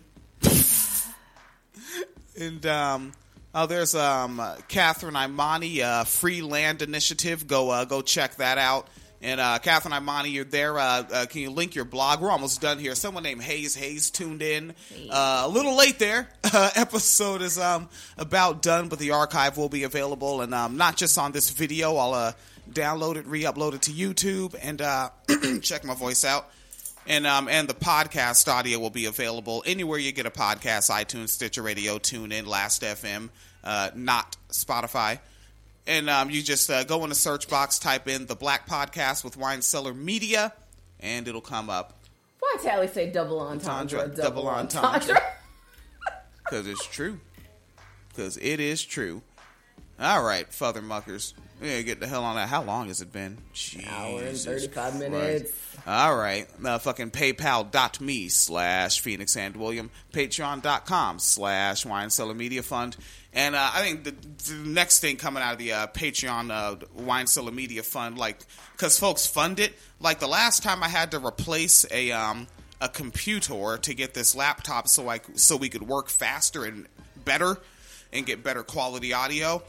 And, um, oh, there's, um, Catherine Imani, uh, Free Land Initiative. Go, uh, go check that out. And, uh, Catherine Imani, you're there. Uh, uh, can you link your blog? We're almost done here. Someone named Hayes Hayes tuned in. Uh, a little late there. Uh, episode is, um, about done, but the archive will be available. And, um, not just on this video. I'll, uh, download it, re-upload it to YouTube and, uh, check my voice out. And um and the podcast audio will be available anywhere you get a podcast: iTunes, Stitcher Radio, TuneIn, Last F M, uh, not Spotify. And um, you just uh, go in the search box, type in the Black Podcast with Wine Cellar Media, and it'll come up. Why Tally say double entendre? Double, double entendre. entendre. Because it's true. Because it is true. All right, Father Muckers. Yeah, get the hell on that. How long has it been? Jesus hour and thirty-five Christ. minutes. All right. Uh, fucking PayPal.me slash Phoenix and William. Patreon.com slash Wine Cellar Media Fund. And uh, I think the, the next thing coming out of the uh, Patreon uh, Wine Cellar Media Fund, like, because folks fund it. Like the last time I had to replace a um, a computer to get this laptop so I so we could work faster and better and get better quality audio.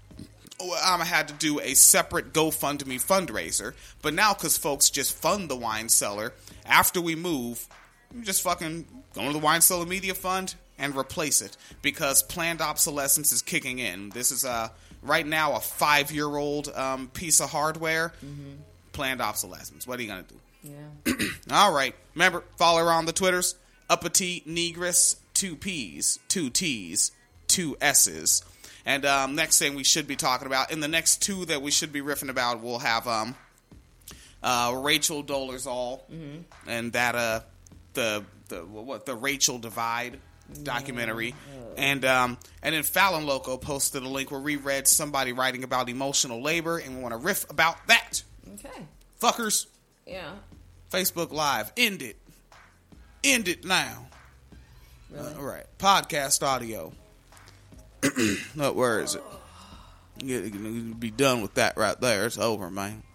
I had to do a separate GoFundMe fundraiser, but now because folks just fund the Wine Cellar, after we move, we just fucking go to the Wine Cellar Media Fund and replace it, because planned obsolescence is kicking in. This is uh, right now a five-year-old um, piece of hardware. Mm-hmm. Planned obsolescence. What are you going to do? Yeah. All right. Remember, follow her on the Twitters. Upper T Negress, two P's, two T's, two S's. And um, next thing we should be talking about, in the next two that we should be riffing about, we'll have um, uh, Rachel Dolezal mm-hmm. and that uh, the the what the Rachel Divide documentary, yeah. and um, and then Fallon Loco posted a link where we read somebody writing about emotional labor, and we want to riff about that. Okay, fuckers. Yeah. Facebook Live, end it, end it now. Really? Uh, all right, podcast audio. No, where is it? You be done with that right there. It's over, man.